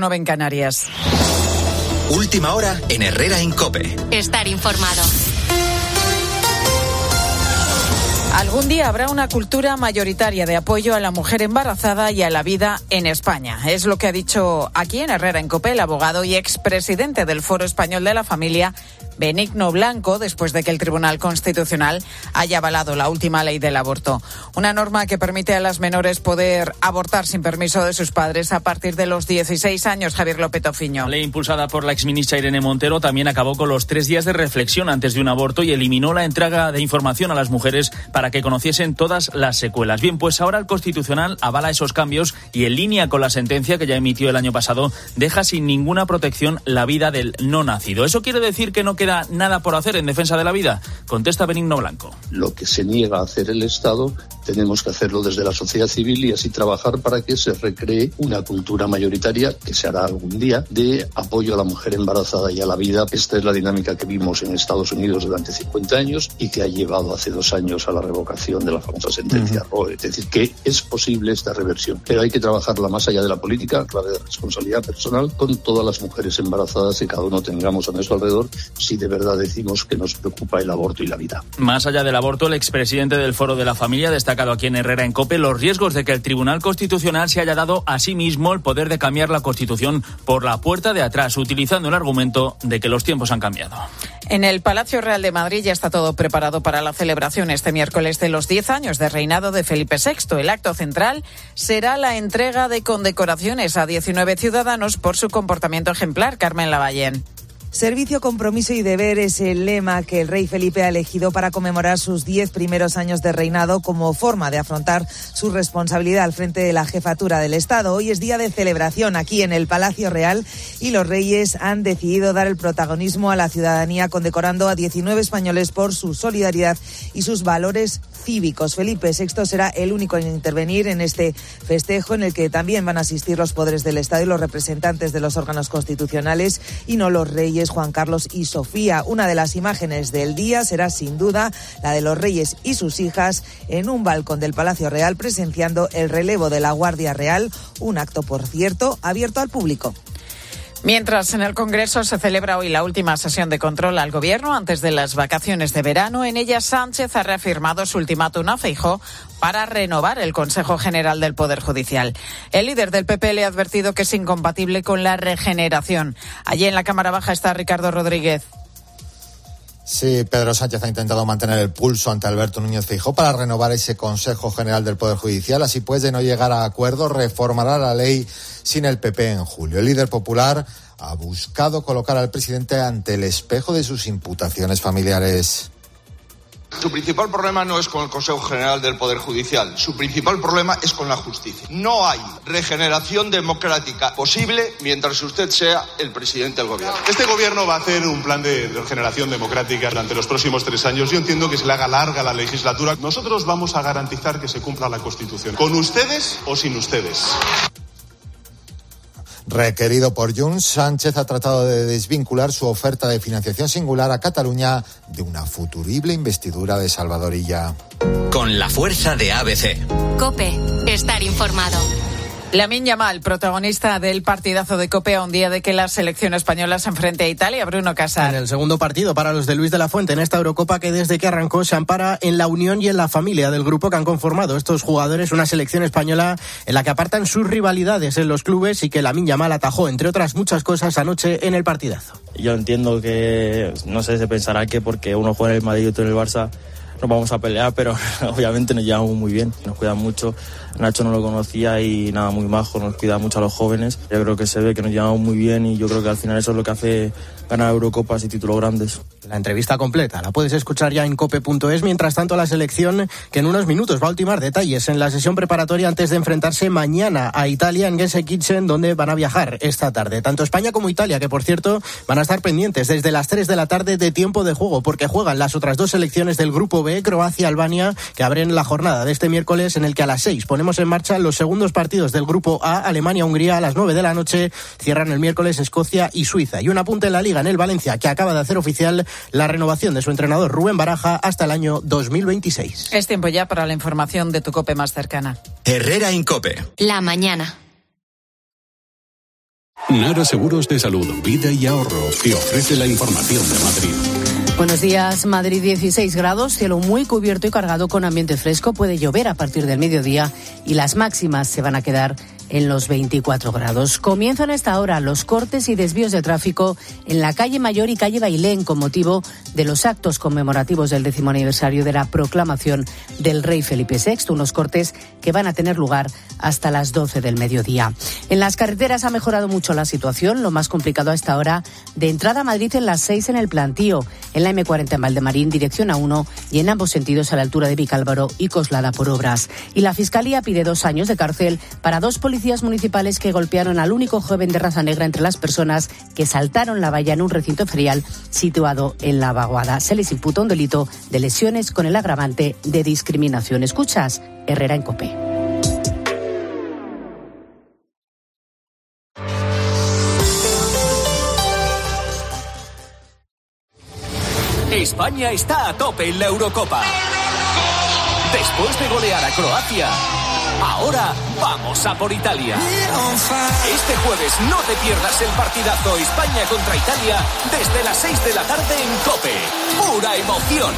9 en Canarias. Última hora en Herrera en COPE. Estar informado. Algún día habrá una cultura mayoritaria de apoyo a la mujer embarazada y a la vida en España. Es lo que ha dicho aquí en Herrera en COPE el abogado y expresidente del Foro Español de la Familia, Benigno Blanco, después de que el Tribunal Constitucional haya avalado la última ley del aborto. Una norma que permite a las menores poder abortar sin permiso de sus padres a partir de los 16 años. Javier López Ofiño. La ley impulsada por la exministra Irene Montero también acabó con los 3 días de reflexión antes de un aborto y eliminó la entrega de información a las mujeres para que conociesen todas las secuelas. Bien, pues ahora el Constitucional avala esos cambios y en línea con la sentencia que ya emitió el año pasado, deja sin ninguna protección la vida del no nacido. ¿Eso quiere decir que no queda nada por hacer en defensa de la vida? Contesta Benigno Blanco. Lo que se niega a hacer el Estado, tenemos que hacerlo desde la sociedad civil y así trabajar para que se recree una cultura mayoritaria, que se hará algún día, de apoyo a la mujer embarazada y a la vida. Esta es la dinámica que vimos en Estados Unidos durante 50 años y que ha llevado hace 2 años a la revocación de la famosa sentencia Roe. Es decir, que es posible esta reversión, pero hay que trabajarla más allá de la política, clave de responsabilidad personal, con todas las mujeres embarazadas que cada uno tengamos a nuestro alrededor, si de verdad decimos que nos preocupa el aborto y la vida. Más allá del aborto, el expresidente del Foro de la Familia ha destacado aquí en Herrera en COPE los riesgos de que el Tribunal Constitucional se haya dado a sí mismo el poder de cambiar la Constitución por la puerta de atrás, utilizando el argumento de que los tiempos han cambiado. En el Palacio Real de Madrid ya está todo preparado para la celebración este miércoles de los 10 años de reinado de Felipe VI. El acto central será la entrega de condecoraciones a 19 ciudadanos por su comportamiento ejemplar. Carmen Lavallén. Servicio, compromiso y deber es el lema que el rey Felipe ha elegido para conmemorar sus 10 primeros años de reinado como forma de afrontar su responsabilidad al frente de la jefatura del Estado. Hoy es día de celebración aquí en el Palacio Real y los reyes han decidido dar el protagonismo a la ciudadanía condecorando a 19 españoles por su solidaridad y sus valores cívicos. Felipe VI será el único en intervenir en este festejo en el que también van a asistir los poderes del Estado y los representantes de los órganos constitucionales y no los reyes Juan Carlos y Sofía. Una de las imágenes del día será sin duda la de los reyes y sus hijas en un balcón del Palacio Real presenciando el relevo de la Guardia Real, un acto, por cierto, abierto al público. Mientras en el Congreso se celebra hoy la última sesión de control al Gobierno antes de las vacaciones de verano, en ella Sánchez ha reafirmado su ultimátum a Feijóo para renovar el Consejo General del Poder Judicial. El líder del PP le ha advertido que es incompatible con la regeneración. Allí en la Cámara Baja está Ricardo Rodríguez. Sí, Pedro Sánchez ha intentado mantener el pulso ante Alberto Núñez Feijóo para renovar ese Consejo General del Poder Judicial. Así pues, de no llegar a acuerdo, reformará la ley sin el PP en julio. El líder popular ha buscado colocar al presidente ante el espejo de sus imputaciones familiares. Su principal problema no es con el Consejo General del Poder Judicial, su principal problema es con la justicia. No hay regeneración democrática posible mientras usted sea el presidente del gobierno. Este gobierno va a hacer un plan de regeneración democrática durante los próximos 3 años. Yo entiendo que se le haga larga la legislatura. Nosotros vamos a garantizar que se cumpla la Constitución, con ustedes o sin ustedes. Requerido por Junts, Sánchez ha tratado de desvincular su oferta de financiación singular a Cataluña de una futurible investidura de Salvador Illa. Con la fuerza de ABC. COPE. Estar informado. Lamine Yamal, protagonista del partidazo de COPE a un día de que la selección española se enfrente a Italia. Bruno Casar. En el segundo partido para los de Luis de la Fuente en esta Eurocopa que desde que arrancó se ampara en la unión y en la familia del grupo que han conformado estos jugadores, una selección española en la que apartan sus rivalidades en los clubes y que Lamine Yamal atajó, entre otras muchas cosas, anoche en el partidazo. Yo entiendo que, no sé, se pensará que porque uno juega en el Madrid y otro en el Barça nos vamos a pelear, pero obviamente nos llevamos muy bien, nos cuidan mucho. Nacho no lo conocía y nada, muy majo, nos cuida mucho a los jóvenes. Yo creo que se ve que nos llevamos muy bien y yo creo que al final eso es lo que hace ganar Eurocopas y títulos grandes. La entrevista completa la puedes escuchar ya en cope.es. Mientras tanto, la selección que en unos minutos va a ultimar detalles en la sesión preparatoria antes de enfrentarse mañana a Italia en Gelsenkirchen, donde van a viajar esta tarde. Tanto España como Italia, que por cierto van a estar pendientes desde las 3 de la tarde de tiempo de juego, porque juegan las otras 2 selecciones del grupo B, Croacia y Albania, que abren la jornada de este miércoles, en el que a las 6 ponemos en marcha los segundos partidos del grupo A. Alemania-Hungría a las 9 de la noche. Cierran el miércoles Escocia y Suiza. Y un apunte en la Liga, en el Valencia, que acaba de hacer oficial la renovación de su entrenador Rubén Baraja hasta el año 2026. Es tiempo ya para la información de tu COPE más cercana. Herrera en COPE. La mañana. Nara Seguros de Salud, Vida y Ahorro te ofrece la información de Madrid. Buenos días, Madrid 16 grados, cielo muy cubierto y cargado con ambiente fresco, puede llover a partir del mediodía y las máximas se van a quedar en los 24 grados. Comienzan a esta hora los cortes y desvíos de tráfico en la calle Mayor y calle Bailén con motivo de los actos conmemorativos del 10º aniversario de la proclamación del rey Felipe VI, unos cortes que van a tener lugar hasta las 12 del mediodía. En las carreteras ha mejorado mucho la situación, lo más complicado a esta hora de entrada a Madrid en las 6 en el Plantío, en la M40 en Valdemarín, dirección A1 y en ambos sentidos a la altura de Vicálvaro y Coslada por obras. Y la Fiscalía pide 2 años de cárcel para 2 policías municipales que golpearon al único joven de raza negra entre las personas que saltaron la valla en un recinto ferial situado en La Vaguada. Se les imputa un delito de lesiones con el agravante de discriminación. Escuchas Herrera en COPE. España está a tope en la Eurocopa. Después de golear a Croacia, ahora vamos a por Italia. Este jueves no te pierdas el partidazo España contra Italia desde las 6 de la tarde en COPE. Pura emoción.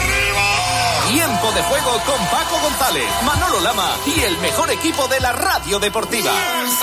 Tiempo de juego con Paco González, Manolo Lama y el mejor equipo de la radio deportiva.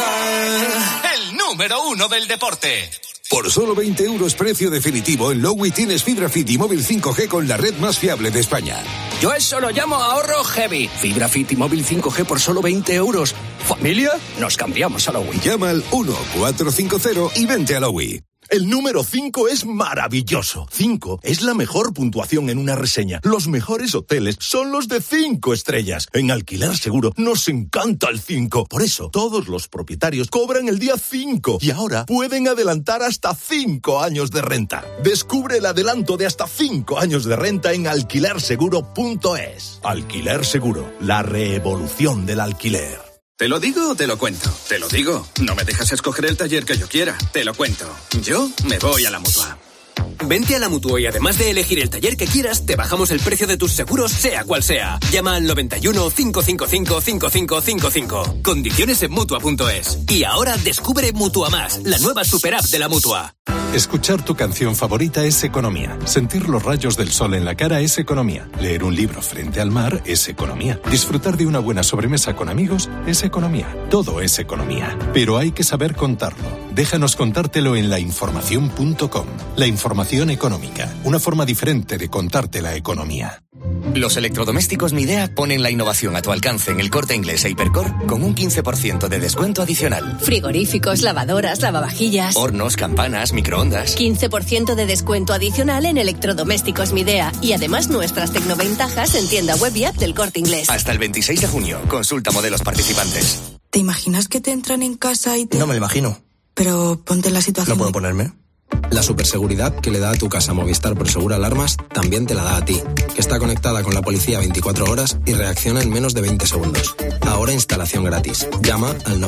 El número 1 del deporte. Por solo 20 euros precio definitivo, en Lowy tienes fibra fit y móvil 5G con la red más fiable de España. Yo eso lo llamo ahorro heavy. Fibra fit y móvil 5G por solo 20 euros. ¿Familia? Nos cambiamos a Lowy. Llama al 1450 y vente a Lowy. El número 5 es maravilloso. 5 es la mejor puntuación en una reseña. Los mejores hoteles son los de 5 estrellas. En Alquiler Seguro nos encanta el 5. Por eso, todos los propietarios cobran el día 5 y ahora pueden adelantar hasta 5 años de renta. Descubre el adelanto de hasta 5 años de renta en alquilerseguro.es. Alquiler Seguro, la revolución del alquiler. ¿Te lo digo o te lo cuento? Te lo digo. No me dejas escoger el taller que yo quiera. Te lo cuento. Yo me voy a la Mutua. Vente a la Mutua y además de elegir el taller que quieras, te bajamos el precio de tus seguros, sea cual sea. Llama al 91 555 5555. Condiciones en Mutua.es. Y ahora descubre Mutua Más, la nueva superapp de la Mutua. Escuchar tu canción favorita es economía. Sentir los rayos del sol en la cara es economía. Leer un libro frente al mar es economía. Disfrutar de una buena sobremesa con amigos es economía. Todo es economía. Pero hay que saber contarlo. Déjanos contártelo en lainformación.com. La información económica. Una forma diferente de contarte la economía. Los electrodomésticos Midea ponen la innovación a tu alcance en el Corte Inglés e Hipercor con un 15% de descuento adicional. Frigoríficos, lavadoras, lavavajillas, hornos, campanas, microondas. 15% de descuento adicional en electrodomésticos Midea y además nuestras tecnoventajas en tienda web y app del Corte Inglés. Hasta el 26 de junio. Consulta modelos participantes. ¿Te imaginas que te entran en casa y te...? No me lo imagino. Pero ponte en la situación. ¿No puedo ponerme? La superseguridad que le da a tu casa Movistar Prosegur Alarmas también te la da a ti, que está conectada con la policía 24 horas y reacciona en menos de 20 segundos. Ahora instalación gratis. Llama al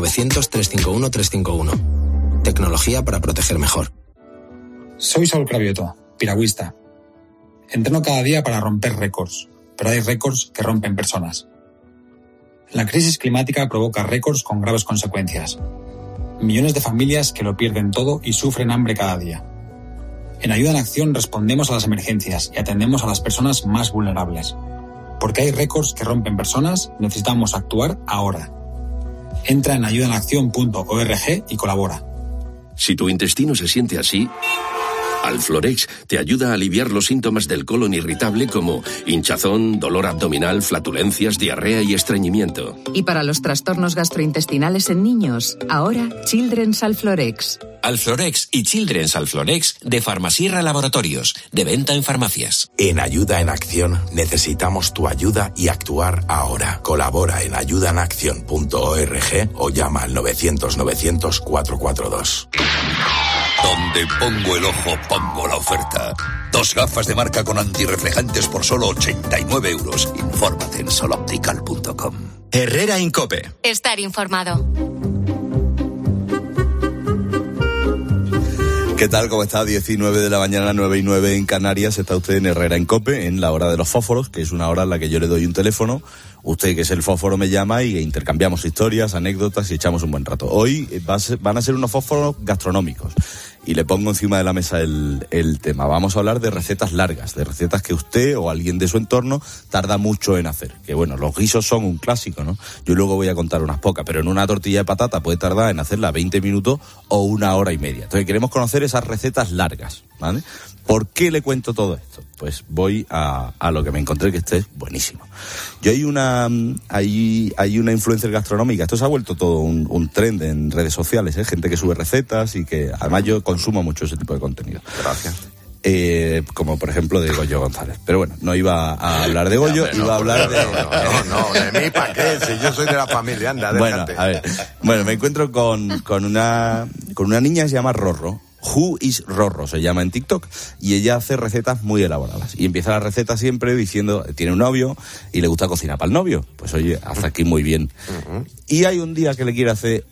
900-351-351. Tecnología para proteger mejor. Soy Saúl Cravioto, piragüista. Entreno cada día para romper récords, pero hay récords que rompen personas. La crisis climática provoca récords con graves consecuencias. Millones de familias que lo pierden todo y sufren hambre cada día. En Ayuda en Acción respondemos a las emergencias y atendemos a las personas más vulnerables. Porque hay récords que rompen personas, necesitamos actuar ahora. Entra en ayudaenaccion.org y colabora. Si tu intestino se siente así, Alflorex te ayuda a aliviar los síntomas del colon irritable como hinchazón, dolor abdominal, flatulencias, diarrea y estreñimiento. Y para los trastornos gastrointestinales en niños, ahora Children's Alflorex. Alflorex y Children's Alflorex de Farmasierra Laboratorios, de venta en farmacias. En Ayuda en Acción necesitamos tu ayuda y actuar ahora. Colabora en ayudaenaccion.org o llama al 900-900-442. Donde pongo el ojo, pongo la oferta. 2 gafas de marca con antirreflejantes por solo 89 euros. Infórmate en soloptical.com. Herrera en COPE. Estar informado. ¿Qué tal? ¿Cómo está? 19 de la mañana, 9:09 en Canarias. Está usted en Herrera en COPE, en la hora de los fósforos, que es una hora en la que yo le doy un teléfono. Usted, que es el fósforo, me llama y intercambiamos historias, anécdotas y echamos un buen rato. Hoy van a ser unos fósforos gastronómicos y le pongo encima de la mesa el tema. Vamos a hablar de recetas largas, de recetas que usted o alguien de su entorno tarda mucho en hacer. Que bueno, los guisos son un clásico, ¿no? Yo luego voy a contar unas pocas, pero en una tortilla de patata puede tardar en hacerla 20 minutos o 1 hora y media. Entonces queremos conocer esas recetas largas, ¿vale? ¿Por qué le cuento todo esto? Pues voy a lo que me encontré, que es buenísimo. Yo hay una influencer gastronómica, esto se ha vuelto todo un trend en redes sociales, gente que sube recetas y que además yo consumo mucho ese tipo de contenido. Gracias. Como por ejemplo de Goyo González. Pero bueno, no iba a hablar de Goyo, iba a hablar de... No, de mí para qué, si yo soy de la familia, anda, déjate. Bueno, a ver, me encuentro con una niña que se llama Rorro. Who is Rorro se llama en TikTok, y ella hace recetas muy elaboradas y empieza la receta siempre diciendo, tiene un novio y le gusta cocinar para el novio, pues oye, hace aquí muy bien. Y hay un día que le quiere hacer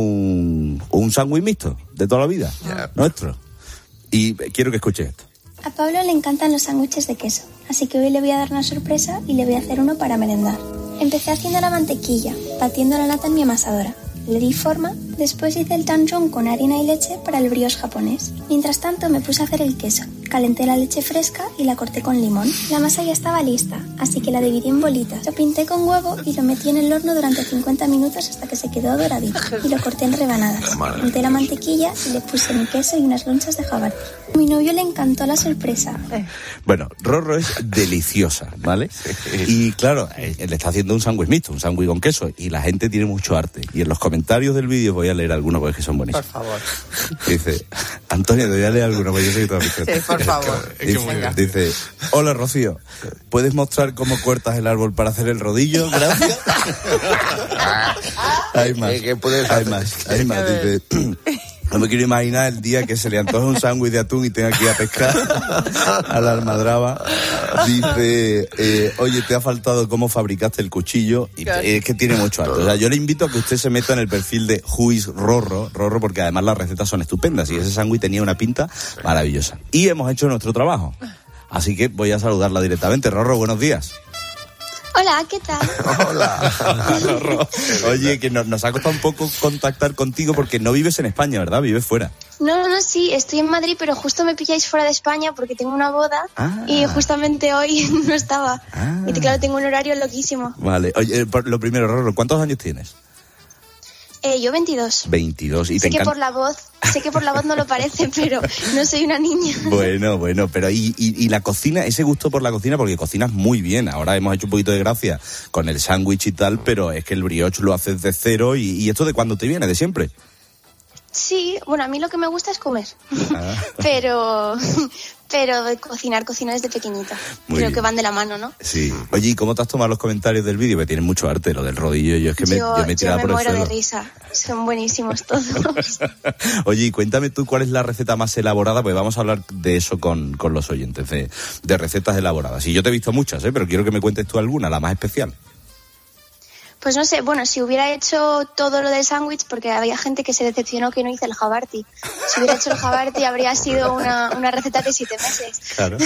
un sándwich mixto de toda la vida, nuestro, y quiero que escuche esto. A Pablo le encantan los sándwiches de queso, así que hoy le voy a dar una sorpresa y le voy a hacer uno para merendar. Empecé haciendo la mantequilla, batiendo la nata en mi amasadora. Le di forma, después hice el tanjong con harina y leche para el brioche japonés. Mientras tanto me puse a hacer el queso. Calenté la leche fresca y la corté con limón. La masa ya estaba lista, así que la dividí en bolitas. Lo pinté con huevo y lo metí en el horno durante 50 minutos hasta que se quedó doradito. Y lo corté en rebanadas. Unté la mantequilla y le puse mi queso y unas lonchas de jabalí. A mi novio le encantó la sorpresa. Bueno, Rorro es deliciosa, ¿vale? Y claro, él está haciendo un sándwich mixto, un sándwich con queso, y la gente tiene mucho arte. Y en los comentarios del vídeo voy a leer algunos porque son buenísimos. Por favor. Dice, Antonio, te voy a leer algunos porque yo sé que tú has visto. Sí, por favor. Dice, hola Rocío, ¿puedes mostrar cómo cortas el árbol para hacer el rodillo? Gracias. Hay más. Hay más. Dice, no me quiero imaginar el día que se le antoje un sándwich de atún y tenga que ir a pescar a la almadraba. Dice, oye, te ha faltado cómo fabricaste el cuchillo. Y es que tiene mucho arte. O sea, yo le invito a que usted se meta en el perfil de Who is Rorro, porque además las recetas son estupendas y ese sándwich tenía una pinta maravillosa. Y hemos hecho nuestro trabajo. Así que voy a saludarla directamente. Rorro, buenos días. Hola, ¿qué tal? Hola. Rorro. Oye, que nos ha costado un poco contactar contigo porque no vives en España, ¿verdad? Vives fuera. No, sí, estoy en Madrid, pero justo me pilláis fuera de España porque tengo una boda y justamente hoy no estaba. Y claro, tengo un horario loquísimo. Vale. Oye, lo primero, Rorro, ¿cuántos años tienes? Yo 22. 22. ¿Y sé que por la voz no lo parece, pero no soy una niña. Bueno, pero y la cocina, ese gusto por la cocina, porque cocinas muy bien. Ahora hemos hecho un poquito de gracia con el sándwich y tal, pero es que el brioche lo haces de cero. ¿Y esto de cuándo te viene? ¿De siempre? Sí, bueno, a mí lo que me gusta es comer, pero cocinar desde pequeñita. Creo que van de la mano, ¿no? Sí. Oye, ¿y cómo te has tomado los comentarios del vídeo? Que tienen mucho arte, lo del rodillo. Yo me he tirado por el suelo. Yo me muero de risa. Son buenísimos todos. Oye, y cuéntame tú cuál es la receta más elaborada, pues vamos a hablar de eso con los oyentes, de recetas elaboradas. Y yo te he visto muchas, pero quiero que me cuentes tú alguna, la más especial. Pues no sé, bueno, si hubiera hecho todo lo del sándwich, porque había gente que se decepcionó que no hice el jabarti. Si hubiera hecho el jabarti habría sido una receta de 7 meses. Claro.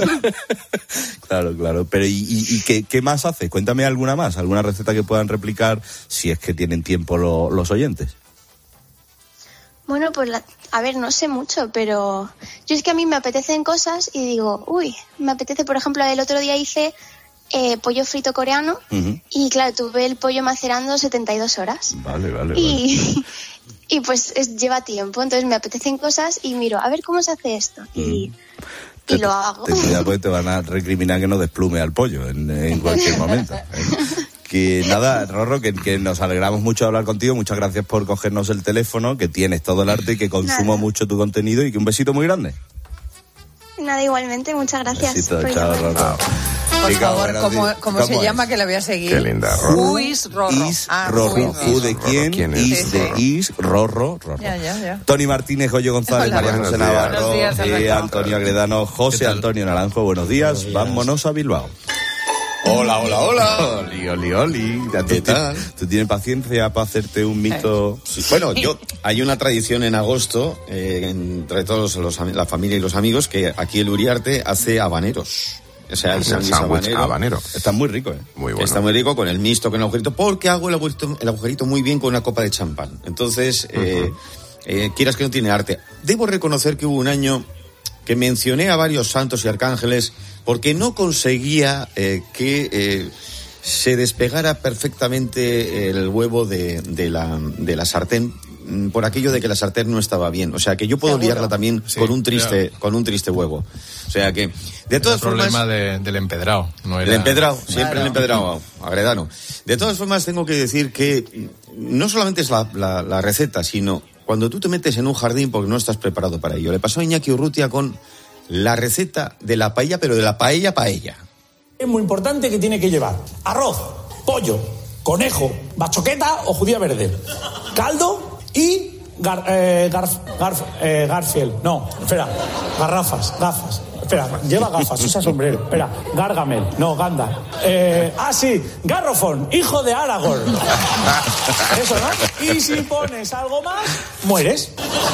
Claro. Pero ¿y qué más haces? Cuéntame alguna más, alguna receta que puedan replicar si es que tienen tiempo los oyentes. Bueno, pues a ver, no sé mucho, pero yo es que a mí me apetecen cosas y digo, me apetece, por ejemplo, el otro día hice pollo frito coreano y claro, tuve el pollo macerando 72 horas. Vale. Y pues lleva tiempo, entonces me apetecen cosas y miro, a ver cómo se hace esto y lo hago. Te van a recriminar que no desplume al pollo en cualquier momento. Que nada, Rorro, que nos alegramos mucho de hablar contigo, muchas gracias por cogernos el teléfono, que tienes todo el arte y que consumo mucho tu contenido y que un besito muy grande. Nada, igualmente, muchas gracias. Besito, chao, Rorro. Por favor, ¿cómo se llama? Que la voy a seguir. Qué linda, Rorro. Who is Rorro? Who de quién, is de is, Rorro. Ya. Tony Martínez, Goyo González, María José Navarro, días, Antonio Agredano, José Antonio Naranjo, buenos días. Vámonos a Bilbao. Hola. Oli. ¿Qué tal? ¿Tú tienes paciencia para hacerte un mito? Sí. Bueno, hay una tradición en agosto, entre todos la familia y los amigos, que aquí el Uriarte hace habaneros. O sea, el sándwich habanero. Está muy rico, ¿eh? Muy bueno. Está muy rico con el mixto, con el agujerito, porque hago el agujerito muy bien con una copa de champán. Entonces, quieras que no tiene arte. Debo reconocer que hubo un año que mencioné a varios santos y arcángeles porque no conseguía que se despegara perfectamente el huevo de la sartén, por aquello de que la sartén no estaba bien. O sea, que yo puedo liarla también con un triste huevo. O sea que, de todas formas... El problema del empedrado. No era... El empedrado, siempre el empedrado, agredano. De todas formas, tengo que decir que no solamente es la receta, sino cuando tú te metes en un jardín porque no estás preparado para ello. Le pasó a Iñaki Urrutia con la receta de la paella, pero de la paella. Es muy importante que tiene que llevar arroz, pollo, conejo, bachoqueta o judía verde, caldo y Garfield. No, espera, gafas. Espera, lleva gafas, usa sombrero. Espera, Gargamel, no, Gandalf. Sí, Garrofón, hijo de Aragorn. Eso, ¿no? Y si pones algo más, mueres.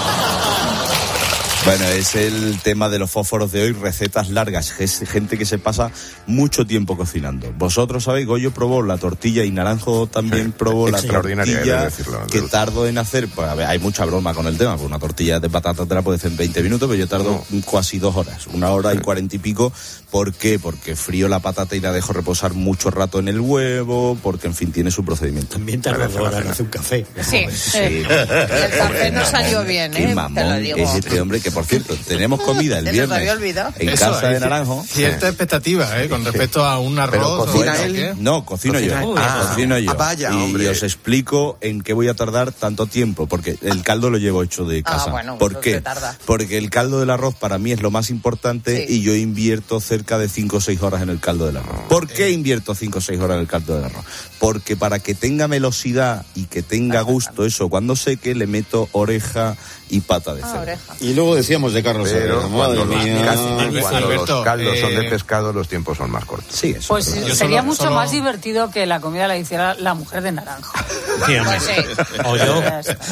Bueno, es el tema de los fósforos de hoy, recetas largas, gente que se pasa mucho tiempo cocinando. Vosotros sabéis, Goyo probó la tortilla y Naranjo también probó la tortilla que tardo en hacer. Pues a ver, hay mucha broma con el tema, porque una tortilla de patata te la puedes hacer en 20 minutos, pero yo tardo casi 2 horas, 1 hora y 40 y pico. ¿Por qué? Porque frío la patata y la dejo reposar mucho rato en el huevo, porque en fin tiene su procedimiento. También tarda 2 horas en hacer un café. Sí. El café no salió bien, Qué mamón te lo digo. Es este hombre que, por cierto, tenemos comida el viernes en casa de Naranjo. Cierta expectativa, con respecto a un arroz. ¿Cocina él? No, cocino yo. Cocino yo. Vaya, y os explico en qué voy a tardar tanto tiempo, porque el caldo lo llevo hecho de casa. Bueno, ¿Por qué? Porque el caldo del arroz para mí es lo más importante y yo invierto cerca de 5 o 6 horas en el caldo del arroz. ¿Por qué invierto 5 o 6 horas en el caldo del arroz? Porque para que tenga velocidad y que tenga gusto, eso, cuando seque le meto oreja y pata de cerdo. Y luego decíamos de Carlos Herrera, cuando los caldos son de pescado, los tiempos son más cortos. Sí, eso. Pues sería mucho más divertido que la comida la hiciera la mujer de Naranjo. Sí, hombre. O yo.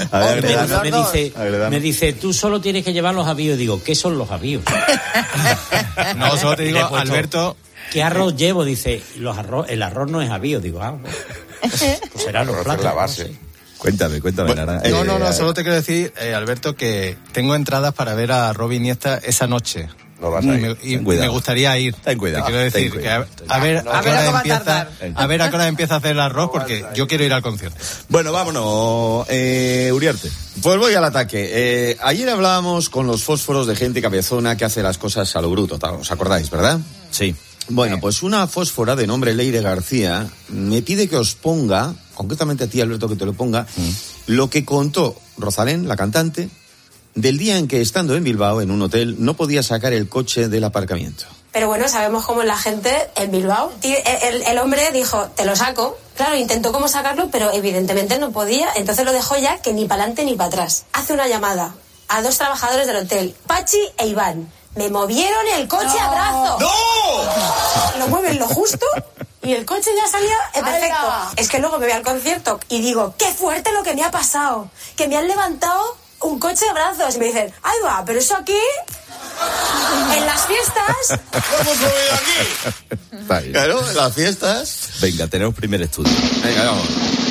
Me dice, tú solo tienes que llevar los avíos. Digo, ¿qué son los avíos? No, solo te digo, Alberto... ¿Qué arroz llevo? Dice, el arroz no es avío. Digo, pues será los platos. La base. Cuéntame, Nara. No, solo te quiero decir, Alberto, que tengo entradas para ver a Robin Iniesta esa noche. No vas a ir. Me gustaría ir. Ten cuidado. Te quiero decir que a ver a qué hora empieza a hacer el arroz, porque yo quiero ir al concierto. Bueno, vámonos, Uriarte. Pues voy al ataque. Ayer hablábamos con los fósforos de gente cabezona que hace las cosas a lo bruto, ¿os acordáis, verdad? Sí. Bueno, pues una fósfora de nombre Leire García me pide que os ponga, concretamente a ti, Alberto, que te lo ponga, lo que contó Rosalén, la cantante, del día en que, estando en Bilbao, en un hotel, no podía sacar el coche del aparcamiento. Pero bueno, sabemos cómo es la gente en Bilbao. El hombre dijo, te lo saco. Claro, intentó cómo sacarlo, pero evidentemente no podía. Entonces lo dejó ya que ni para adelante ni para atrás. Hace una llamada a 2 trabajadores del hotel, Pachi e Iván. Me movieron el coche a brazo. ¡No! Lo mueven lo justo y el coche ya salía perfecto. ¡Hala! Es que luego me voy al concierto y digo, qué fuerte lo que me ha pasado. Que me han levantado un coche a brazos. Y me dicen, ¡ay va! Pero eso aquí... En las fiestas. ¿Cómo se ve aquí? Claro, en las fiestas. Venga, tenemos primer estudio. Venga, vamos.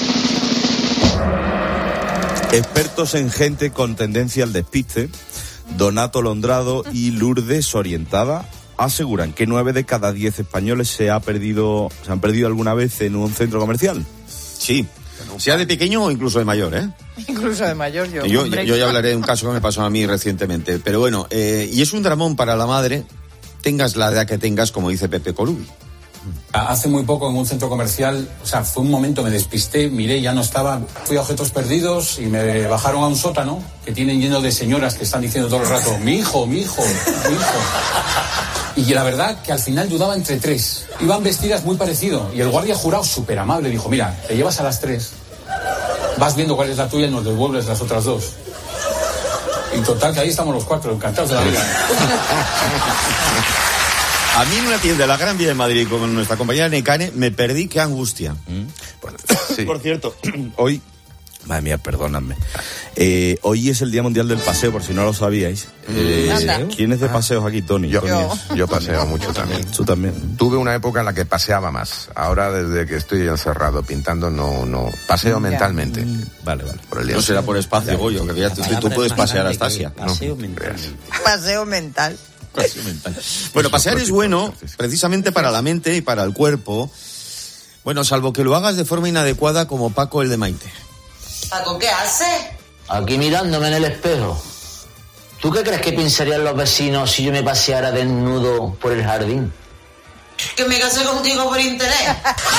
Expertos en gente con tendencia al despiste, Donato Londrado y Lourdes Orientada, aseguran que 9 de cada 10 españoles se han perdido alguna vez en un centro comercial. Sí, sea de pequeño o incluso de mayor, ¿eh? Incluso de mayor, yo ya hablaré de un caso que me pasó a mí recientemente. Pero bueno, y es un dramón para la madre, tengas la edad que tengas, como dice Pepe Colubi. Hace muy poco en un centro comercial, fue un momento, me despisté, miré, ya no estaba, fui a Objetos Perdidos y me bajaron a un sótano que tienen lleno de señoras que están diciendo todo el rato, mi hijo. Y la verdad que al final dudaba entre 3. Iban vestidas muy parecido y el guardia jurado, súper amable, dijo, mira, te llevas a las 3, vas viendo cuál es la tuya y nos devuelves las otras 2. Y total que ahí estamos los 4, encantados de la vida. A mí en una tienda de la Gran Vía de Madrid con nuestra compañera Necane me perdí, qué angustia. Bueno, sí. Por cierto, hoy... Madre mía, perdóname. Hoy es el Día Mundial del Paseo, por si no lo sabíais. ¿Quién es de paseos aquí, Tony? Yo paseo mucho también. ¿Tú también? Tuve una época en la que paseaba más. Ahora, desde que estoy encerrado pintando, no paseo mentalmente. Vale. Por el día. No será por espacio, Goyo, que ya tú puedes pasear a Astasia. Paseo mental. Paseo mental. Bueno, pasear es bueno precisamente para la mente y para el cuerpo. Bueno, salvo que lo hagas de forma inadecuada como Paco el de Maite. ¿Paco qué hace? Aquí mirándome en el espejo. ¿Tú qué crees que pensarían los vecinos si yo me paseara desnudo por el jardín? Que me casé contigo por interés.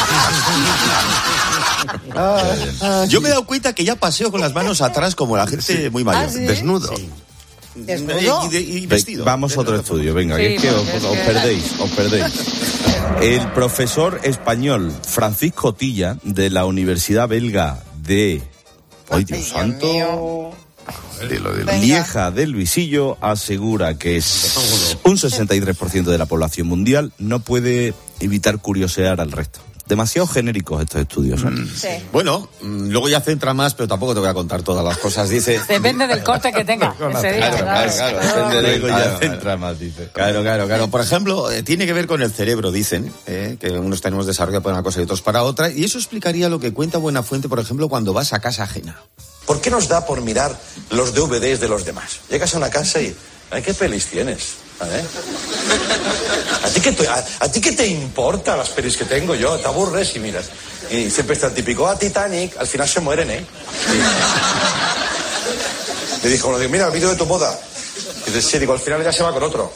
Yo me he dado cuenta que ya paseo con las manos atrás como la gente muy mayor. ¿Sí? Desnudo. ¿Desnudo? Y vestido. Vamos a otro estudio, venga, que es que os perdéis. El profesor español Francisco Tilla, de la Universidad Belga de... ¡Ay, Dios santo! Dilo. Lieja del Visillo asegura que un 63% de la población mundial no puede evitar curiosear al resto. Demasiado genéricos estos estudios. Sí. Bueno, luego ya centra más, pero tampoco te voy a contar todas las cosas. Dice... Depende del corte que tenga ese día. Claro. Depende de ya centra más, dice. Claro. Por ejemplo, tiene que ver con el cerebro, dicen, que unos tenemos desarrollado para una cosa y otros para otra, y eso explicaría lo que cuenta Buenafuente, por ejemplo, cuando vas a casa ajena. ¿Por qué nos da por mirar los DVDs de los demás? Llegas a una casa y... ¿ay, qué pelis tienes? ¿A ti qué te importa las pelis que tengo yo? Te aburres y miras. Y siempre está el típico, Titanic, al final se mueren, Le dijo uno, mira el vídeo de tu boda. Y dice, sí, digo, al final ella se va con otro.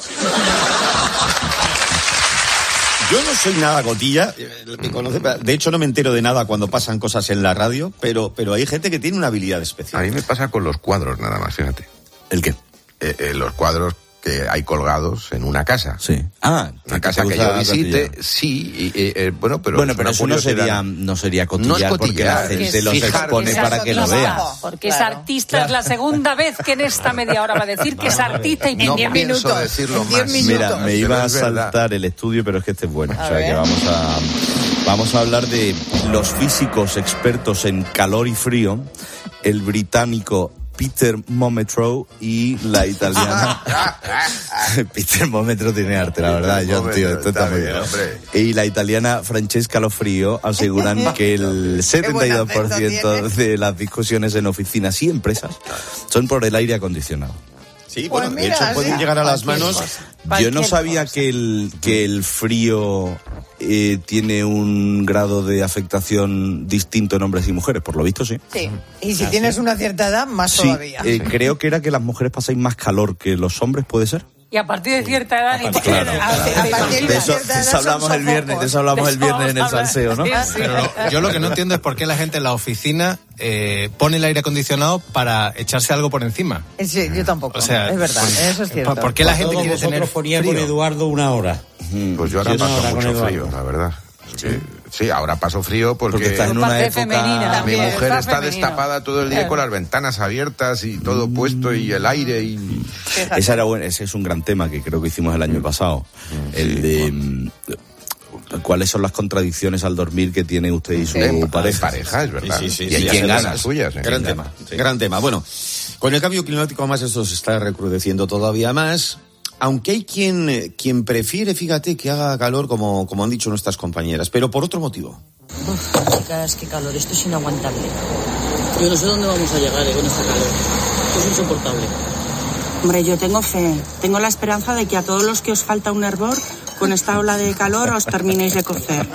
Yo no soy nada gotilla, me conoce, de hecho no me entero de nada cuando pasan cosas en la radio, pero hay gente que tiene una habilidad especial. A mí me pasa con los cuadros nada más, fíjate. ¿El qué? Los cuadros que hay colgados en una casa. Sí. Una casa que yo visite, sí, bueno, pero eso no sería cotillar, porque la gente los expone para que lo vea. Porque es artista, es la segunda vez que en esta media hora va a decir que es artista y en 10 minutos. Decirlo más. Mira, me iba a saltar el estudio, pero es que este es bueno. O sea, que vamos a hablar de los físicos expertos en calor y frío, el británico Peter Mometro y la italiana Peter Mometro tiene arte, la verdad, esto está muy bien. Y la italiana Francesca Lofrio aseguran que el 72% de las discusiones en oficinas y empresas son por el aire acondicionado. Sí, bueno, de hecho pueden llegar a las manos. Yo no sabía que el frío tiene un grado de afectación distinto en hombres y mujeres, por lo visto sí. Sí, y si tienes una cierta edad, más todavía. Creo que era que las mujeres pasáis más calor que los hombres, ¿puede ser? Y a partir de cierta edad ni claro. De eso hablamos el viernes en el salseo, ¿no? Pero yo lo que no entiendo es por qué la gente en la oficina pone el aire acondicionado para echarse algo por encima. Sí, yo tampoco. O sea, es verdad, eso es cierto. ¿Por qué la gente quiere tener ponía con Eduardo una hora? Pues yo ahora paso mucho frío, la verdad. Sí, ahora paso frío porque estás en una época... Mi mujer está destapada todo el día con las ventanas abiertas y todo puesto y el aire y... Ese es un gran tema que creo que hicimos el año pasado. El de... ¿Cuáles son las contradicciones al dormir que tiene usted y su pareja? Es verdad. Sí, y hay quien gana las suyas. Gran tema. Bueno, con el cambio climático además esto se está recrudeciendo todavía más. Aunque hay quien prefiere, fíjate, que haga calor, como han dicho nuestras compañeras, pero por otro motivo. Chicas, qué calor, esto es inaguantable. Yo no sé dónde vamos a llegar con este calor. Esto es insoportable. Hombre, yo tengo fe. Tengo la esperanza de que a todos los que os falta un hervor, con esta ola de calor os terminéis de cocer.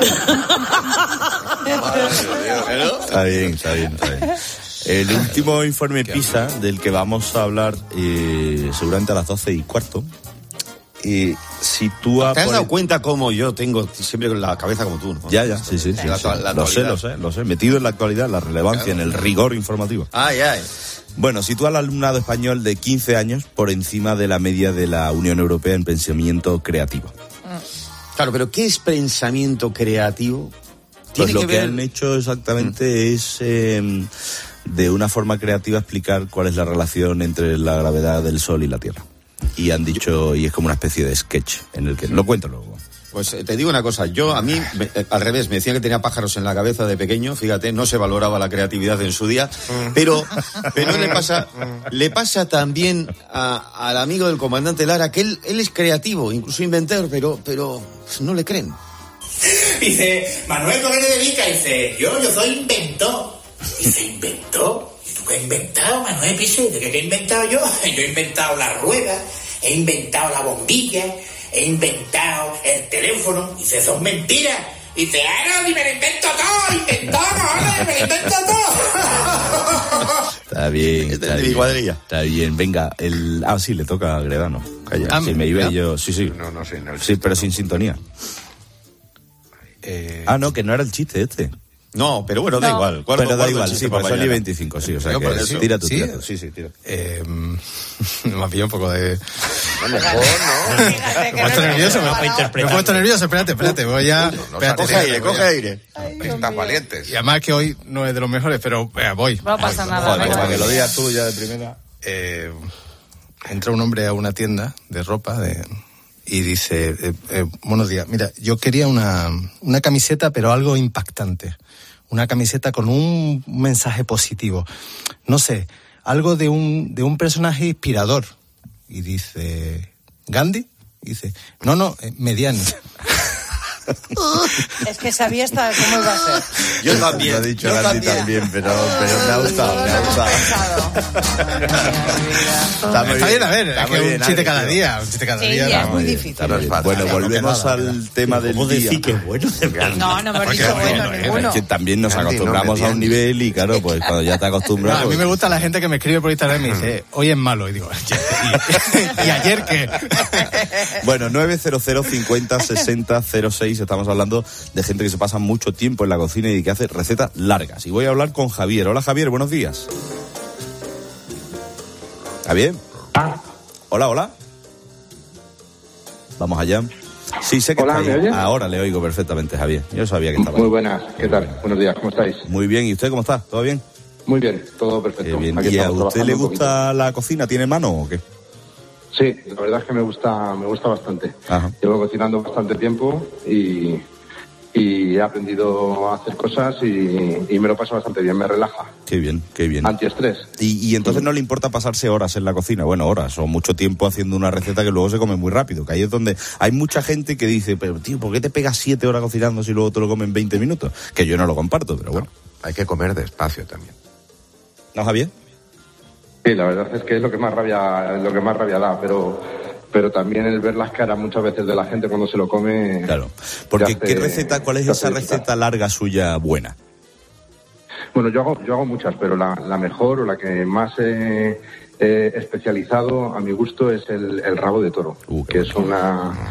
Está bien. El último informe PISA, del que vamos a hablar seguramente a las 12:15, sitúa... ¿Te has dado cuenta cómo yo tengo siempre la cabeza como tú, ¿no? Ya, sí. Lo sé. Metido en la actualidad, la relevancia, en el rigor informativo. Ay. Bueno, sitúa al alumnado español de 15 años por encima de la media de la Unión Europea en pensamiento creativo. Claro, pero ¿qué es pensamiento creativo? Pues lo que han hecho exactamente es... de una forma creativa explicar cuál es la relación entre la gravedad del Sol y la Tierra. y han dicho, y es como una especie de sketch en el que lo cuento luego. Pues te digo una cosa, a mí, al revés, me decían que tenía pájaros en la cabeza de pequeño, fíjate, no se valoraba la creatividad en su día, pero le pasa también al amigo del comandante Lara, que él es creativo, incluso inventor, pero no le creen. Dice, Manuel, ¿por qué te dedicas? Dice, yo soy inventor. Dice, ¿inventor? ¿Y tú qué has inventado, Manuel? Dice, ¿de qué he inventado yo? Yo he inventado la rueda, he inventado la bombilla, he inventado el teléfono. Dice, son mentiras. Dice, no, y me lo invento todo, me lo invento todo. Está bien, está bien. Mi cuadrilla. Está bien, venga, sí, le toca a Gredano. Calla, si me iba yo, sí. No, sí, pero sin sintonía. No, que no era el chiste este. No, pero bueno, da igual. Pero da igual, sí, porque son 25, sí, o sea que tira tú. Sí, tira. Me ha pillado un poco de... Mejor, ¿no? Me he puesto nervioso, espérate, voy a... Coge aire. Estás valientes. Y además que hoy no es de los mejores, pero voy. No pasa nada. Joder, para que lo digas tú ya de primera. Entra un hombre a una tienda de ropa y dice, buenos días, mira, yo quería una camiseta, pero algo impactante. Una camiseta con un mensaje positivo. No sé, algo de un personaje inspirador. Y dice, ¿Gandhi? Y dice, no, Mediani. Es que sabía hasta cómo iba a ser. Yo también. Lo ha dicho Gandhi también, pero me ha gustado. Está bien, a ver, es que un chiste cada día. Es muy difícil. Bueno, volvemos al tema del día. Decir que es bueno? No hemos dicho bueno, ninguno. Es que también nos acostumbramos a un nivel y claro, pues cuando ya te acostumbras... A mí me gusta la gente que me escribe por Instagram y me dice, hoy es malo. Y digo, ¿y ayer qué? Bueno, 900 50 60 06. Estamos hablando de gente que se pasa mucho tiempo en la cocina y que hace recetas largas. Y voy a hablar con Javier. Hola, Javier, buenos días. Javier. Hola. Vamos allá. Sí, sé que está ahí. Ahora le oigo perfectamente, Javier. Yo sabía que estaba Muy buenas, ¿qué tal? Buenos días, ¿cómo estáis? Muy bien, ¿y usted cómo está? ¿Todo bien? Muy bien, todo perfecto. Bien. ¿Y a usted le gusta la cocina? ¿Tiene mano o qué? Sí, la verdad es que me gusta bastante. Ajá. Llevo cocinando bastante tiempo y he aprendido a hacer cosas y me lo paso bastante bien, me relaja. Qué bien. Antiestrés. Y entonces no le importa pasarse horas en la cocina, horas o mucho tiempo haciendo una receta que luego se come muy rápido, que ahí es donde hay mucha gente que dice, pero tío, ¿por qué te pegas 7 horas cocinando si luego te lo comen en 20 minutos? Que yo no lo comparto, pero bueno. Hay que comer despacio también. ¿No, Javier? Sí, la verdad es que es lo que más rabia da, pero también el ver las caras muchas veces de la gente cuando se lo come. Claro, porque ¿cuál es esa receta larga suya buena? Bueno, yo hago muchas, pero la mejor o la que más he especializado a mi gusto es el rabo de toro, que es una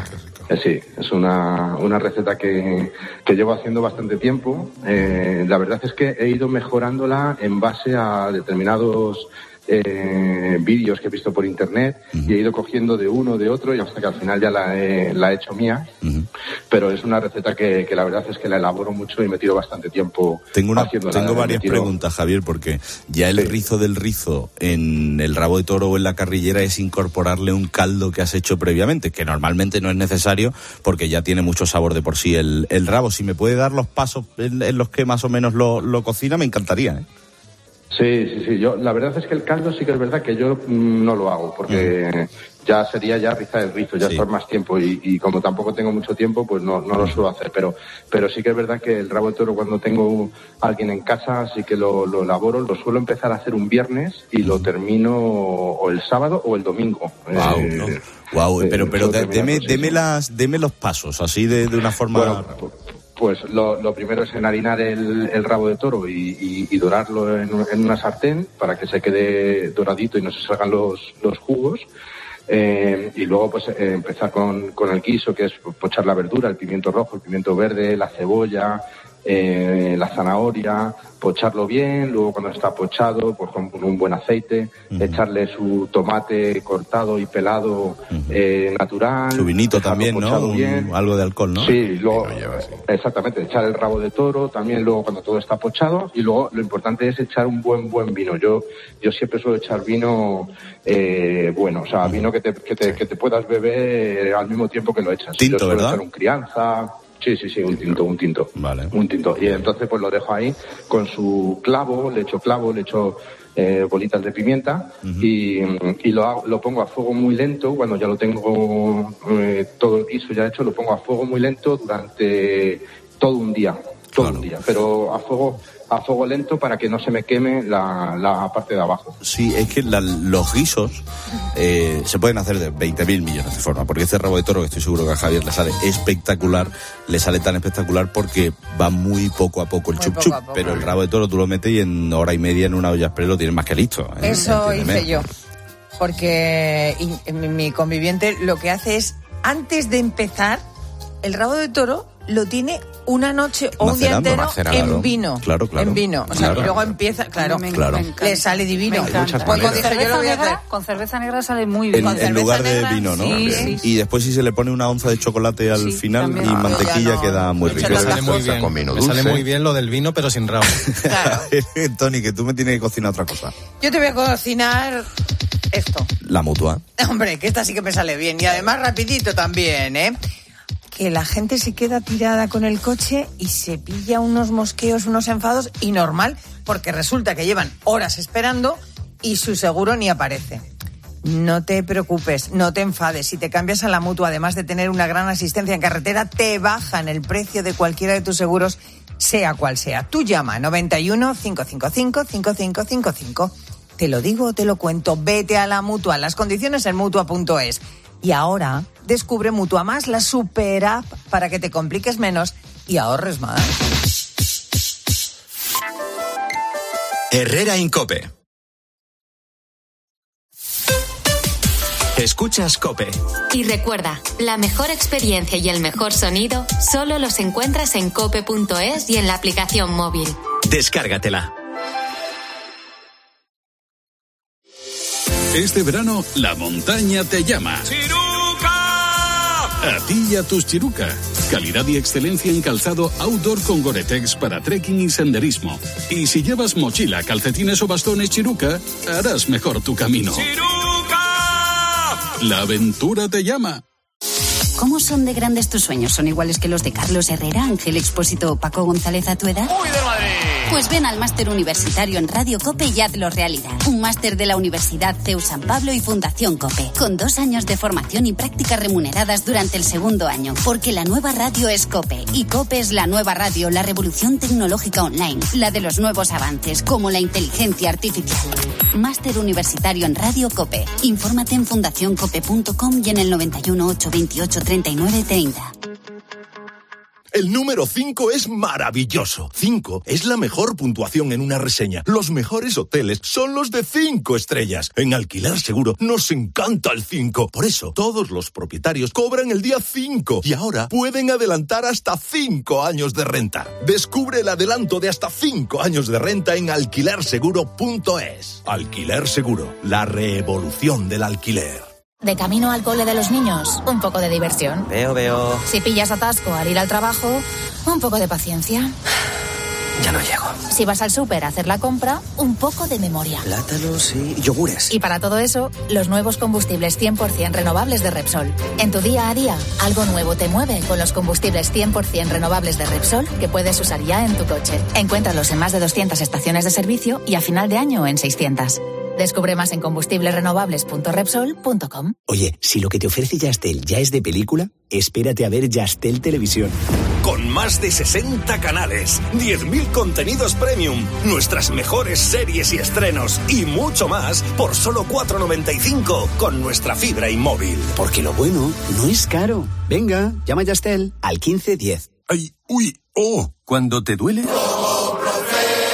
receta que llevo haciendo bastante tiempo. La verdad es que he ido mejorándola en base a determinados vídeos que he visto por internet y he ido cogiendo de uno, de otro y hasta que al final ya la he hecho mía. Pero es una receta que la verdad es que la elaboro mucho y me tiro bastante tiempo haciéndola. Tengo varias preguntas, Javier, porque ya el rizo del rizo en el rabo de toro o en la carrillera es incorporarle un caldo que has hecho previamente, que normalmente no es necesario porque ya tiene mucho sabor de por sí el rabo. Si me puede dar los pasos en los que más o menos lo cocina, me encantaría, ¿eh? Sí. Yo, la verdad es que el caldo sí que es verdad que yo no lo hago, porque ya sería rizar el rizo, ya estar más tiempo y como tampoco tengo mucho tiempo, pues no lo suelo hacer. Pero sí que es verdad que el rabo de toro cuando tengo a alguien en casa sí que lo elaboro, lo suelo empezar a hacer un viernes y lo termino o el sábado o el domingo. Pero deme los pasos, así de una forma... Bueno, pues lo primero es enharinar el rabo de toro y dorarlo en una sartén para que se quede doradito y no se salgan los jugos. Y luego pues empezar con el guiso, que es pochar la verdura, el pimiento rojo, el pimiento verde, la cebolla, la zanahoria, pocharlo bien, luego cuando está pochado, pues con un buen aceite, echarle su tomate cortado y pelado natural. Su vinito también, ¿no? Algo de alcohol, ¿no? Sí, luego, exactamente, echar el rabo de toro, también luego cuando todo está pochado, y luego lo importante es echar un buen vino. Yo siempre suelo echar vino bueno, o sea, vino que te puedas beber al mismo tiempo que lo echas. Tinto, yo suelo ¿verdad? echar un Crianza. Sí, un tinto. Vale. Un tinto. Y entonces pues lo dejo ahí con su clavo, le echo bolitas de pimienta y lo pongo a fuego muy lento. Cuando ya lo tengo todo el guiso ya hecho, lo pongo a fuego muy lento durante todo un día, pero a fuego lento para que no se me queme la parte de abajo. Sí, es que los guisos se pueden hacer de 20.000 millones de formas, porque este rabo de toro, que estoy seguro que a Javier le sale espectacular, le sale tan espectacular porque va muy poco a poco el chup chup, pero el rabo de toro tú lo metes y en hora y media en una olla express lo tienes más que listo. Eso hice yo, porque mi conviviente lo que hace es, antes de empezar, el rabo de toro lo tiene una noche o un día entero en vino. Claro. En vino. O sea, que luego empieza, le sale divino. Con cerveza negra sale muy bien. En lugar de vino, ¿no? Sí. Y después si se le pone una onza de chocolate al final también. y mantequilla queda muy rico. Me sale muy bien lo del vino, pero sin rabo. Claro. Tony, que tú me tienes que cocinar otra cosa. Yo te voy a cocinar esto. La Mutua. Hombre, que esta sí que me sale bien. Y además rapidito también, ¿eh? Que la gente se queda tirada con el coche y se pilla unos mosqueos, unos enfados, y normal, porque resulta que llevan horas esperando y su seguro ni aparece. No te preocupes, no te enfades. Si te cambias a la Mutua, además de tener una gran asistencia en carretera, te bajan el precio de cualquiera de tus seguros, sea cual sea. Tú llama 91 555 5555. Te lo digo o te lo cuento. Vete a la Mutua. Las condiciones en Mutua.es. Y ahora descubre Mutua Más, la super app para que te compliques menos y ahorres más. Herrera Incope. Escuchas COPE. Y recuerda, la mejor experiencia y el mejor sonido solo los encuentras en cope.es y en la aplicación móvil. Descárgatela. Este verano, la montaña te llama. ¡Chiruca! A ti y a tus Chiruca. Calidad y excelencia en calzado outdoor con Gore-Tex para trekking y senderismo. Y si llevas mochila, calcetines o bastones Chiruca, harás mejor tu camino. ¡Chiruca! La aventura te llama. ¿Cómo son de grandes tus sueños? ¿Son iguales que los de Carlos Herrera, Ángel Expósito o Paco González a tu edad? ¡Muy de Madrid! Pues ven al máster universitario en Radio COPE y hazlo realidad. Un máster de la Universidad CEU San Pablo y Fundación COPE, con 2 años de formación y prácticas remuneradas durante el segundo año. Porque la nueva radio es COPE, y COPE es la nueva radio, la revolución tecnológica online, la de los nuevos avances, como la inteligencia artificial. Máster universitario en Radio COPE. Infórmate en fundacioncope.com y en el 91 828 3930. El número 5 es maravilloso. 5 es la mejor puntuación en una reseña. Los mejores hoteles son los de 5 estrellas. En Alquiler Seguro nos encanta el 5. Por eso, todos los propietarios cobran el día 5 y ahora pueden adelantar hasta 5 años de renta. Descubre el adelanto de hasta 5 años de renta en alquilerseguro.es. Alquiler Seguro, la revolución del alquiler. De camino al cole de los niños, un poco de diversión. Veo. Si pillas atasco al ir al trabajo, un poco de paciencia. Ya no llego. Si vas al súper a hacer la compra, un poco de memoria. Plátanos y yogures. Y para todo eso, los nuevos combustibles 100% renovables de Repsol. En tu día a día, algo nuevo te mueve con los combustibles 100% renovables de Repsol que puedes usar ya en tu coche. Encuéntralos en más de 200 estaciones de servicio y a final de año en 600. Descubre más en combustiblesrenovables.repsol.com. Oye, si lo que te ofrece Yastel ya es de película, espérate a ver Yastel Televisión. Con más de 60 canales, 10.000 contenidos premium, nuestras mejores series y estrenos y mucho más por solo 4,95 con nuestra fibra inmóvil. Porque lo bueno no es caro. Venga, llama a Yastel al 1510. Ay, uy, oh, ¿cuándo te duele?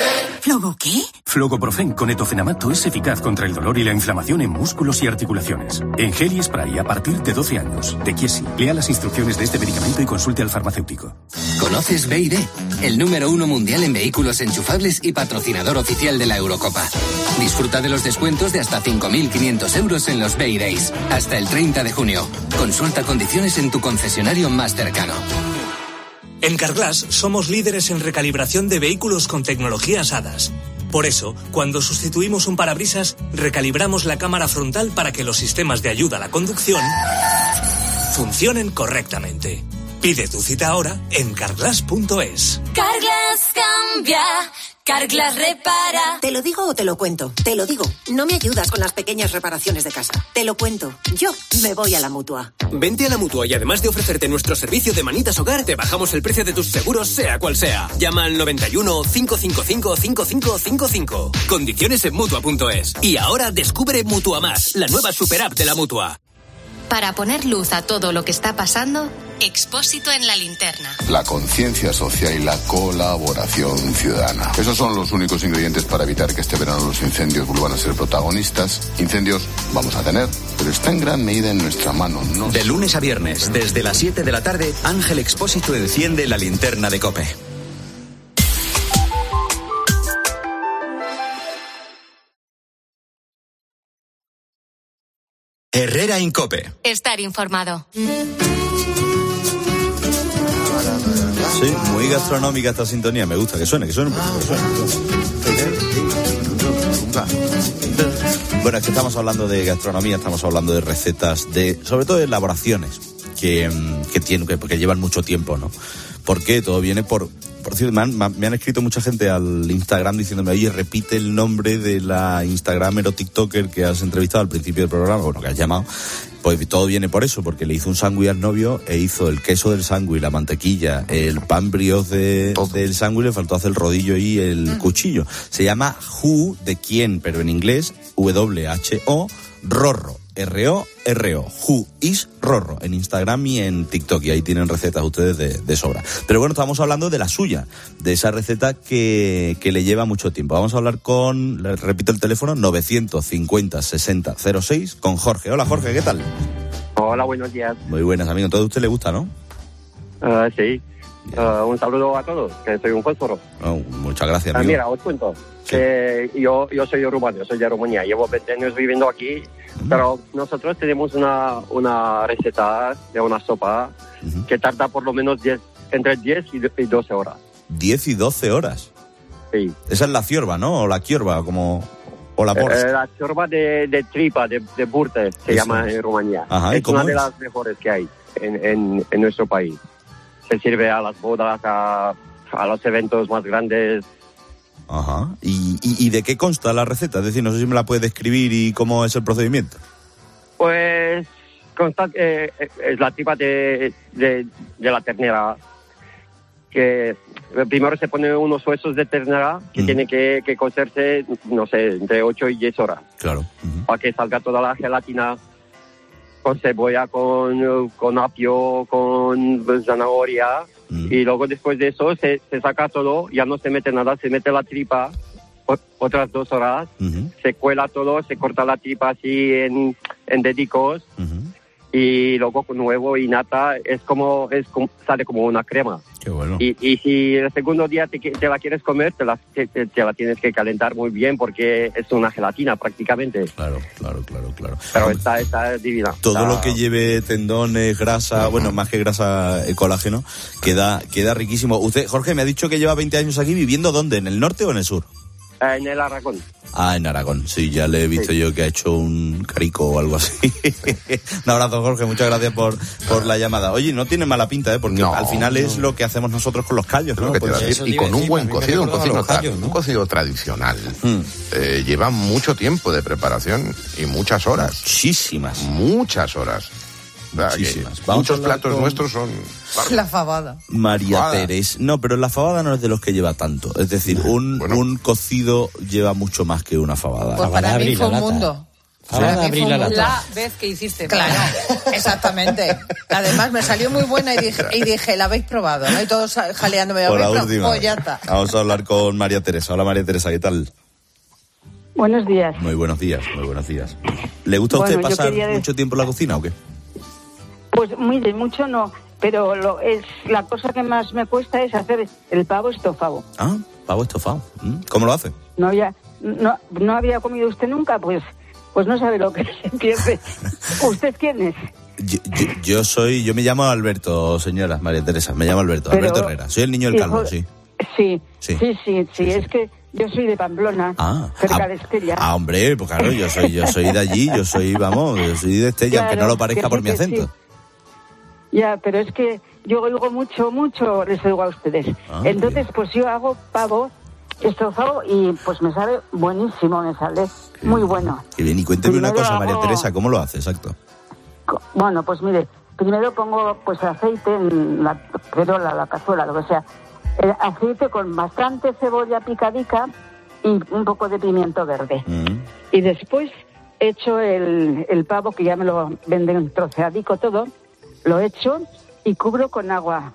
¿Flogo qué? Flogoprofen con etofenamato es eficaz contra el dolor y la inflamación en músculos y articulaciones. En gel y spray a partir de 12 años. De Chiesi. Lea las instrucciones de este medicamento y consulte al farmacéutico. ¿Conoces BYD? El número 1 mundial en vehículos enchufables y patrocinador oficial de la Eurocopa. Disfruta de los descuentos de hasta 5.500 euros en los BYD Days. Hasta el 30 de junio. Consulta condiciones en tu concesionario más cercano. En Carglass somos líderes en recalibración de vehículos con tecnologías HADAS. Por eso, cuando sustituimos un parabrisas, recalibramos la cámara frontal para que los sistemas de ayuda a la conducción funcionen correctamente. Pide tu cita ahora en carglass.es. Carglass cambia. Carglass repara. ¿Te lo digo o te lo cuento? Te lo digo. No me ayudas con las pequeñas reparaciones de casa. Te lo cuento. Yo me voy a la Mutua. Vente a la Mutua y además de ofrecerte nuestro servicio de manitas hogar, te bajamos el precio de tus seguros sea cual sea. Llama al 91 555 5555. Condiciones en Mutua.es. Y ahora descubre Mutua Más, la nueva super app de la Mutua. Para poner luz a todo lo que está pasando, Expósito en la linterna. La conciencia social y la colaboración ciudadana. Esos son los únicos ingredientes para evitar que este verano los incendios vuelvan a ser protagonistas. Incendios vamos a tener, pero está en gran medida en nuestra mano. ¿No? De lunes a viernes, desde las 7 de la tarde, Ángel Expósito enciende la linterna de COPE. Herrera Incope. Estar informado. Sí, muy gastronómica esta sintonía. Me gusta que suene un poco. Bueno, es que estamos hablando de gastronomía, estamos hablando de recetas, sobre todo de elaboraciones que llevan mucho tiempo, ¿no? Porque todo viene por cierto, me han escrito mucha gente al Instagram diciéndome, oye, repite el nombre de la Instagramer o TikToker que has entrevistado al principio del programa, bueno, que has llamado. Pues todo viene por eso, porque le hizo un sándwich al novio e hizo el queso del sándwich, la mantequilla, el pan brioche del sándwich, le faltó hacer el rodillo y el cuchillo. Se llama Who, de quién, pero en inglés, W-H-O, Rorro. R-O-R-O, Who is Rorro, en Instagram y en TikTok, y ahí tienen recetas ustedes de sobra. Pero bueno, estamos hablando de la suya, de esa receta que le lleva mucho tiempo. Vamos a hablar le repito el teléfono, 950-60-06, con Jorge. Hola Jorge, ¿qué tal? Hola, buenos días. Muy buenas, amigo. Todo a usted le gusta, ¿no? Sí. Un saludo a todos, que soy un fósforo. Oh, muchas gracias, amigo. Mira, os cuento que yo soy rumano, soy de Rumanía, llevo 20 años viviendo aquí, pero nosotros tenemos una receta de una sopa que tarda por lo menos entre 10 y 12 horas. ¿10 y 12 horas? Sí. Esa es la ciorba, ¿no? O la quiorba, o la borsa. La ciorba de tripa, de burte, se llama en Rumanía. Ajá, es una de las mejores que hay en nuestro país. Se sirve a las bodas, a los eventos más grandes. Ajá. ¿Y de qué consta la receta? Es decir, no sé si me la puedes describir y cómo es el procedimiento. Pues consta es la tripa de la ternera, que primero se pone unos huesos de ternera que tienen que cocerse, no sé, entre 8 y 10 horas. Claro. Para que salga toda la gelatina, con cebolla, con apio, con zanahoria, y luego después de eso se saca todo, ya no se mete nada, se mete la tripa otras 2 horas, se cuela todo, se corta la tripa así en dedicos, y luego con huevo y nata sale como una crema. Qué bueno. Y si el segundo día te la quieres comer, te la tienes que calentar muy bien, porque es una gelatina prácticamente. Claro. Pero está divina. Todo lo que lleve tendones, grasa, bueno, más que grasa, colágeno, queda riquísimo. Usted, Jorge, me ha dicho que lleva 20 años aquí, ¿viviendo dónde? ¿En el norte o en el sur? En el Aragón. Ah, en Aragón, sí, ya le he visto yo que ha hecho un carico o algo así. Un abrazo, Jorge, muchas gracias por la llamada. Oye, no tiene mala pinta, porque al final es lo que hacemos nosotros con los callos, ¿no? Y con un buen cocido, un cocido tradicional. Lleva mucho tiempo de preparación y muchas horas. Muchas horas. Muchos platos nuestros son... La fabada. María Pérez. No, pero la fabada no es de los que lleva tanto. Es decir, un cocido lleva mucho más que una fabada. Pues para mí fue un mundo. Fabada de Abril la vez que hiciste. Claro, exactamente. Además me salió muy buena y dije, la habéis probado, ¿no? Y todos jaleándome. Por la última. Pues ya está. Vamos a hablar con María Teresa. Hola María Teresa, ¿qué tal? Buenos días. Muy buenos días, muy buenos días. ¿Le gusta a usted pasar mucho tiempo en la cocina o qué? Pues mire, mucho no, pero la cosa que más me cuesta es hacer el pavo estofado. Ah, pavo estofado. ¿Cómo lo hace? No había comido usted nunca, pues no sabe lo que se pierde. ¿Usted quién es? Yo me llamo Alberto, señora María Teresa, me llamo Alberto Herrera. Soy el niño del calvo, sí. Sí, es que yo soy de Pamplona, cerca de Estella. Ah, hombre, pues claro, yo soy de allí, yo soy de Estella, claro, aunque no lo parezca por mi acento. Sí. Ya, pero es que yo oigo mucho les oigo a ustedes. Entonces, pues yo hago pavo estofado y pues me sale buenísimo, me sale muy bueno. Qué bien, y cuénteme una cosa, María Teresa, ¿cómo lo hace? Exacto. Bueno, pues mire, primero pongo pues aceite en la perola, la cazuela, lo que sea. Aceite con bastante cebolla picadica y un poco de pimiento verde. Y después echo el pavo, que ya me lo venden troceadico todo, lo echo y cubro con agua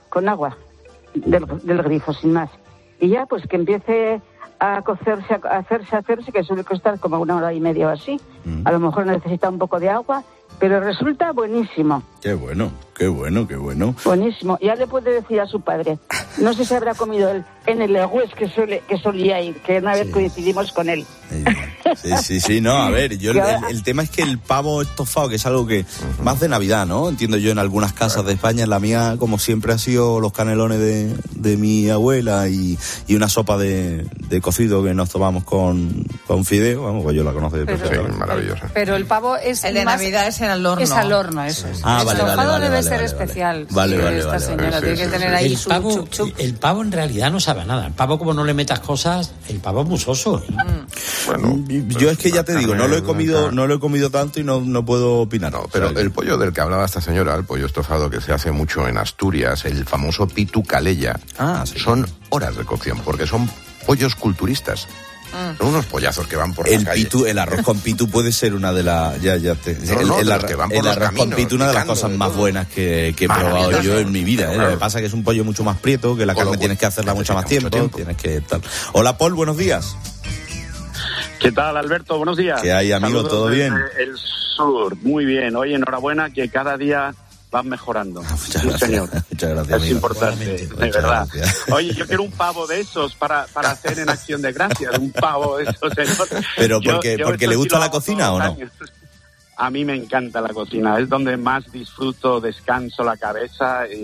del grifo, sin más. Y ya pues que empiece a cocerse, a hacerse, que suele costar como 1 hora y media o así. A lo mejor necesita un poco de agua, pero resulta buenísimo. Qué bueno. Buenísimo. Ya le puede decir a su padre, no sé si habrá comido él en el Legües que solía ir, que una vez coincidimos con él. Sí, no, a ver, yo el tema es que el pavo estofado, que es algo que más de Navidad, ¿no? Entiendo yo, en algunas casas de España, en la mía, como siempre, ha sido los canelones de mi abuela y una sopa de cocido que nos tomamos con fideo, vamos, pues yo la conozco perfectamente. Sí, maravillosa. Pero el pavo es el de Navidad es en el horno. Es al horno, eso es. Ah, el estofado debe ser especial. Vale. Esta señora tiene que tener ahí su chup. El pavo en realidad no sabe a nada. El pavo, como no le metas cosas, el pavo es muy soso. Bueno, yo es que ya te digo, no lo he comido tanto y no puedo opinar. No, pero el pollo del que hablaba esta señora, el pollo estofado que se hace mucho en Asturias, el famoso pitu calella, son horas de cocción, porque son pollos culturistas. Son unos pollazos que van por la calle. El arroz con pitu puede ser una de las... El arroz con pitu, una de las cosas más buenas que he probado yo en mi vida. Claro. Lo que pasa es que es un pollo mucho más prieto, que la carne tienes que hacerla mucho más tiempo. Tienes que tal. Hola, Paul, buenos días. ¿Qué tal, Alberto? Buenos días. ¿Qué hay, amigo? Saludos. ¿Todo bien? El sur, muy bien. Oye, enhorabuena, que cada día van mejorando. Muchas gracias, señor. Muchas gracias, es amigo. Importante, de verdad. Gracias. Oye, yo quiero un pavo de esos para hacer en Acción de Gracias, un pavo de esos. ¿Pero porque le gusta la cocina o no? A mí me encanta la cocina, es donde más disfruto, descanso la cabeza, y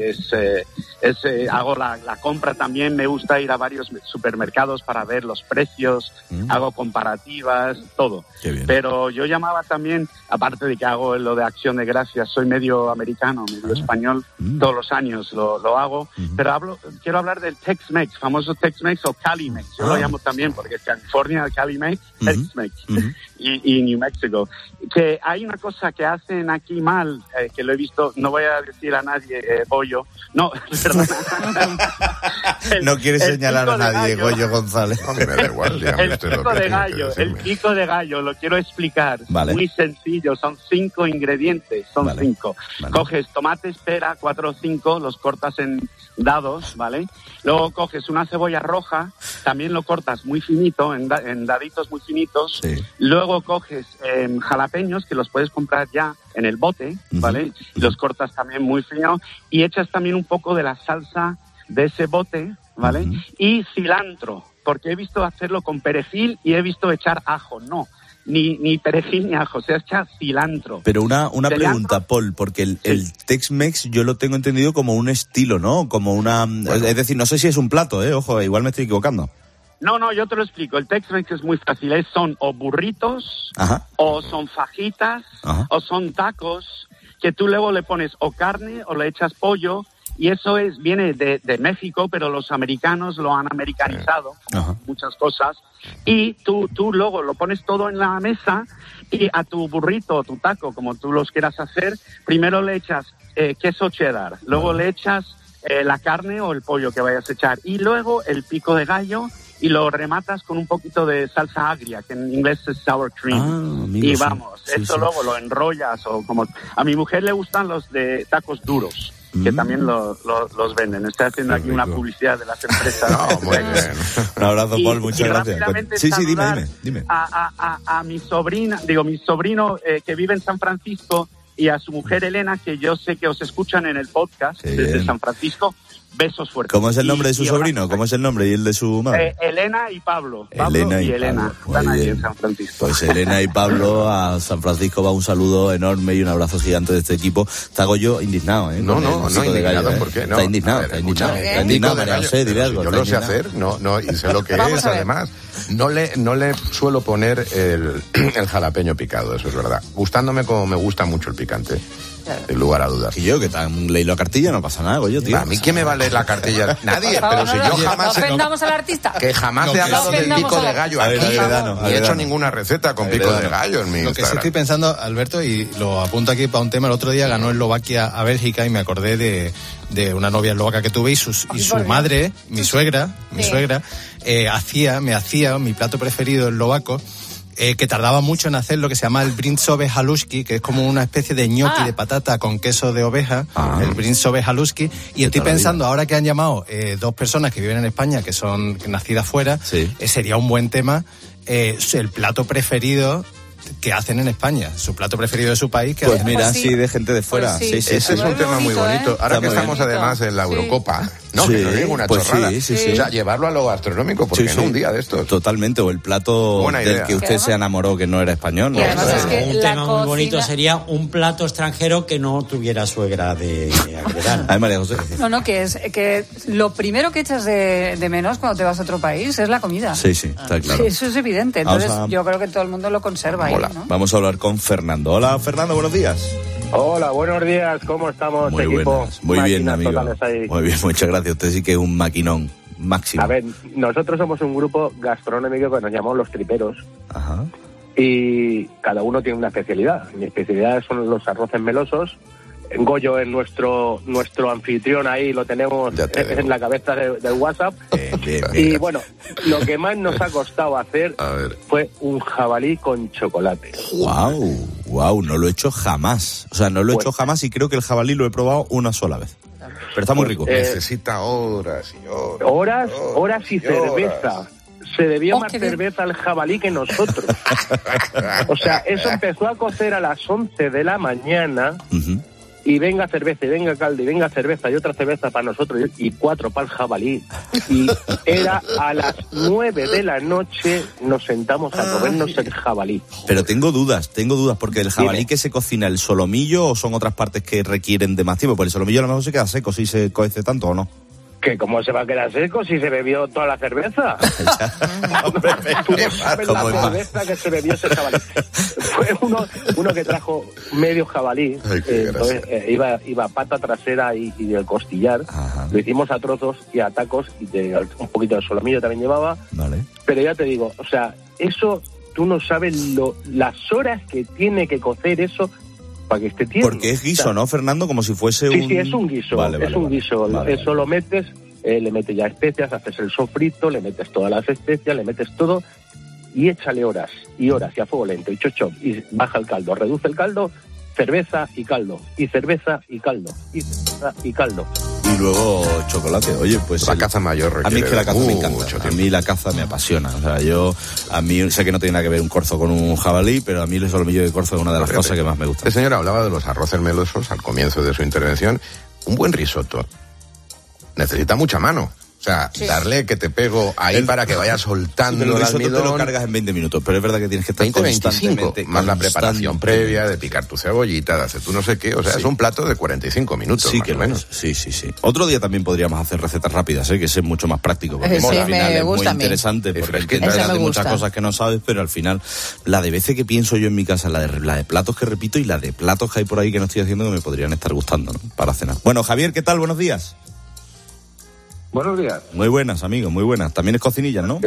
hago la compra también, me gusta ir a varios supermercados para ver los precios, hago comparativas, todo. Pero yo llamaba también, aparte de que hago lo de Acción de Gracias, soy medio americano, medio español, todos los años lo hago, pero quiero hablar del Tex-Mex, famoso Tex-Mex o Cali-Mex, yo lo llamo también porque es California, Cali-Mex, Tex-Mex, y New Mexico, que hay una cosa que hacen aquí mal, que lo he visto, no voy a decir a nadie, Goyo, no, perdona. No quiere señalar a nadie, Goyo González. No, me da igual, el pico de gallo, lo quiero explicar, muy sencillo, son 5 ingredientes, 5. Coges tomates, pera, 4 o 5, los cortas en dados, ¿vale? Luego coges una cebolla roja, también lo cortas muy finito, en daditos muy finitos. Luego coges jalapeños, que los puedes comprar ya en el bote, ¿vale? Los cortas también muy fino y echas también un poco de la salsa de ese bote, ¿vale? Y cilantro, porque he visto hacerlo con perejil y he visto echar ajo, no. Ni perejil ni ajo, se echa cilantro. Pero una pregunta, Paul, porque el Tex-Mex yo lo tengo entendido como un estilo, ¿no? Como una... Es decir, no sé si es un plato, ojo, igual me estoy equivocando. No, yo te lo explico. El Tex-Mex es muy fácil. Son o burritos, o son fajitas, o son tacos, que tú luego le pones o carne o le echas pollo, y eso viene de México, pero los americanos lo han americanizado, muchas cosas, y tú luego lo pones todo en la mesa, y a tu burrito o tu taco, como tú los quieras hacer, primero le echas queso cheddar, luego le echas la carne o el pollo que vayas a echar, y luego el pico de gallo y lo rematas con un poquito de salsa agria, que en inglés es sour cream. Y vamos, eso luego lo enrollas o como... A mi mujer le gustan los de tacos duros, que también los venden. Estoy haciendo aquí una publicidad de las empresas. Muy bien. Un abrazo, Paul, muchas gracias. Sí, dime. A mi sobrina, mi sobrino que vive en San Francisco, y a su mujer Elena, que yo sé que os escuchan en el podcast desde San Francisco. Besos fuertes. ¿Cómo es el nombre de su sobrino? ¿Cómo es el nombre y el de su madre? Elena y Pablo. Elena están ahí en San Francisco. Pues Elena y Pablo, a San Francisco va un saludo enorme y un abrazo gigante de este equipo. Estaba yo indignado, ¿eh? No, indignado, ¿por qué? No. Está indignado, María José, dile algo. Yo lo sé hacer, y sé lo que es, además. No le suelo poner el jalapeño picado, eso es verdad. Gustándome como me gusta mucho el picante. Sin lugar a dudas. Y yo, que tan leí la cartilla, no pasa nada, yo, tío. A mí, ¿quién me va a leer la cartilla? Nadie, pero si yo jamás... No ofendamos al artista. Que jamás he hablado del pico de gallo aquí. Ni he hecho ninguna receta con pico de gallo en mi Instagram. Lo que sí estoy pensando, Alberto, y lo apunto aquí para un tema, el otro día ganó Eslovaquia a Bélgica y me acordé de una novia eslovaca que tuve y su madre, mi suegra, me hacía mi plato preferido eslovaco, que tardaba mucho en hacer lo que se llama el brinzové haluski, que es como una especie de gnocchi de patata con queso de oveja, el brinzové haluski, y estoy pensando, ahora que han llamado dos personas que viven en España, que son nacidas fuera, sería un buen tema, el plato preferido que hacen en España, su plato preferido de su país. Que pues mira, de gente de fuera. Ese es un tema muy bonito. Ahora que estamos además en la Eurocopa, que no es ninguna chorrada. O sea, llevarlo a lo gastronómico, porque no un día de estos. Totalmente, o el plato del que usted se enamoró que no era español. Y además es que un tema muy bonito sería un plato extranjero que no tuviera suegra de agredar. Ay, María José. No, que lo primero que echas de menos cuando te vas a otro país es la comida. Sí, está claro. Eso es evidente, entonces yo creo que todo el mundo lo conserva. Hola, vamos a hablar con Fernando. Hola, Fernando, buenos días. Hola, buenos días, ¿cómo estamos, muy equipo? Buenas. Muy bien, amigo. Muy bien, muchas gracias. Usted sí que es un maquinón máximo. A ver, nosotros somos un grupo gastronómico que nos llamamos Los Triperos. Ajá. Y cada uno tiene una especialidad. Mi especialidad son los arroces melosos. Goyo es nuestro anfitrión, ahí lo tenemos en la cabeza del WhatsApp. Bien. Y bueno, lo que más nos ha costado hacer fue un jabalí con chocolate. Wow, no lo he hecho jamás. O sea, no lo he hecho jamás y creo que el jabalí lo he probado una sola vez. Pero está muy rico. Necesita horas y horas. Horas y cerveza. Se debió más cerveza al jabalí que nosotros. O sea, eso empezó a cocer a las 11 de la mañana. Y venga cerveza, y venga caldo, y venga cerveza, y otra cerveza para nosotros, y 4 para el jabalí. Y era a las 9 de la noche, nos sentamos a comernos el jabalí. Pero tengo dudas, porque el jabalí que se cocina, ¿el solomillo o son otras partes que requieren de más tiempo? Porque el solomillo a lo mejor se queda seco si se cuece tanto, ¿o no? ¿Que cómo se va a quedar seco si se bebió toda la cerveza? Tú no sabes la cerveza que se bebió ese jabalí. Fue uno que trajo medio jabalí. Entonces iba pata trasera y del costillar. Ajá. Lo hicimos a trozos y a tacos, y un poquito de solomillo también llevaba. Vale. Pero ya te digo, o sea, eso tú no sabes las horas que tiene que cocer eso para que esté tierno. Porque es guiso, ¿no, Fernando? Como si fuese Sí, es un guiso. Guiso. Eso lo metes, le metes ya especias, haces el sofrito, le metes todas las especias, le metes todo y échale horas y horas y a fuego lento y chochop y baja el caldo, reduce el caldo, cerveza y caldo, y cerveza y caldo, y cerveza y caldo. Y luego chocolate. Oye, pues la caza mayor a mí es que la caza me encanta. A mí la caza me apasiona. O sea, a mí sé que no tiene nada que ver un corzo con un jabalí, pero a mí el solomillo de corzo es una de las cosas que más me gusta. El señor hablaba de los arroces melosos al comienzo de su intervención. Un buen risotto necesita mucha mano. O sea, darle que te pego ahí para que vaya soltando el almidón. Te lo cargas en 20 minutos, pero es verdad que tienes que estar 25, más la preparación previa de picar tu cebollita, de hacer tú no sé qué. O sea, es un plato de 45 minutos, más o menos. Sí. Otro día también podríamos hacer recetas rápidas, que es mucho más práctico. Porque al final es muy interesante, porque entiendes de muchas cosas que no sabes, pero al final, la de veces que pienso yo en mi casa, la de platos que repito y la de platos que hay por ahí que no estoy haciendo que me podrían estar gustando, ¿no? Para cenar. Bueno, Javier, ¿qué tal? Buenos días. Buenos días. Muy buenas, amigo, muy buenas. También es cocinilla, ¿no?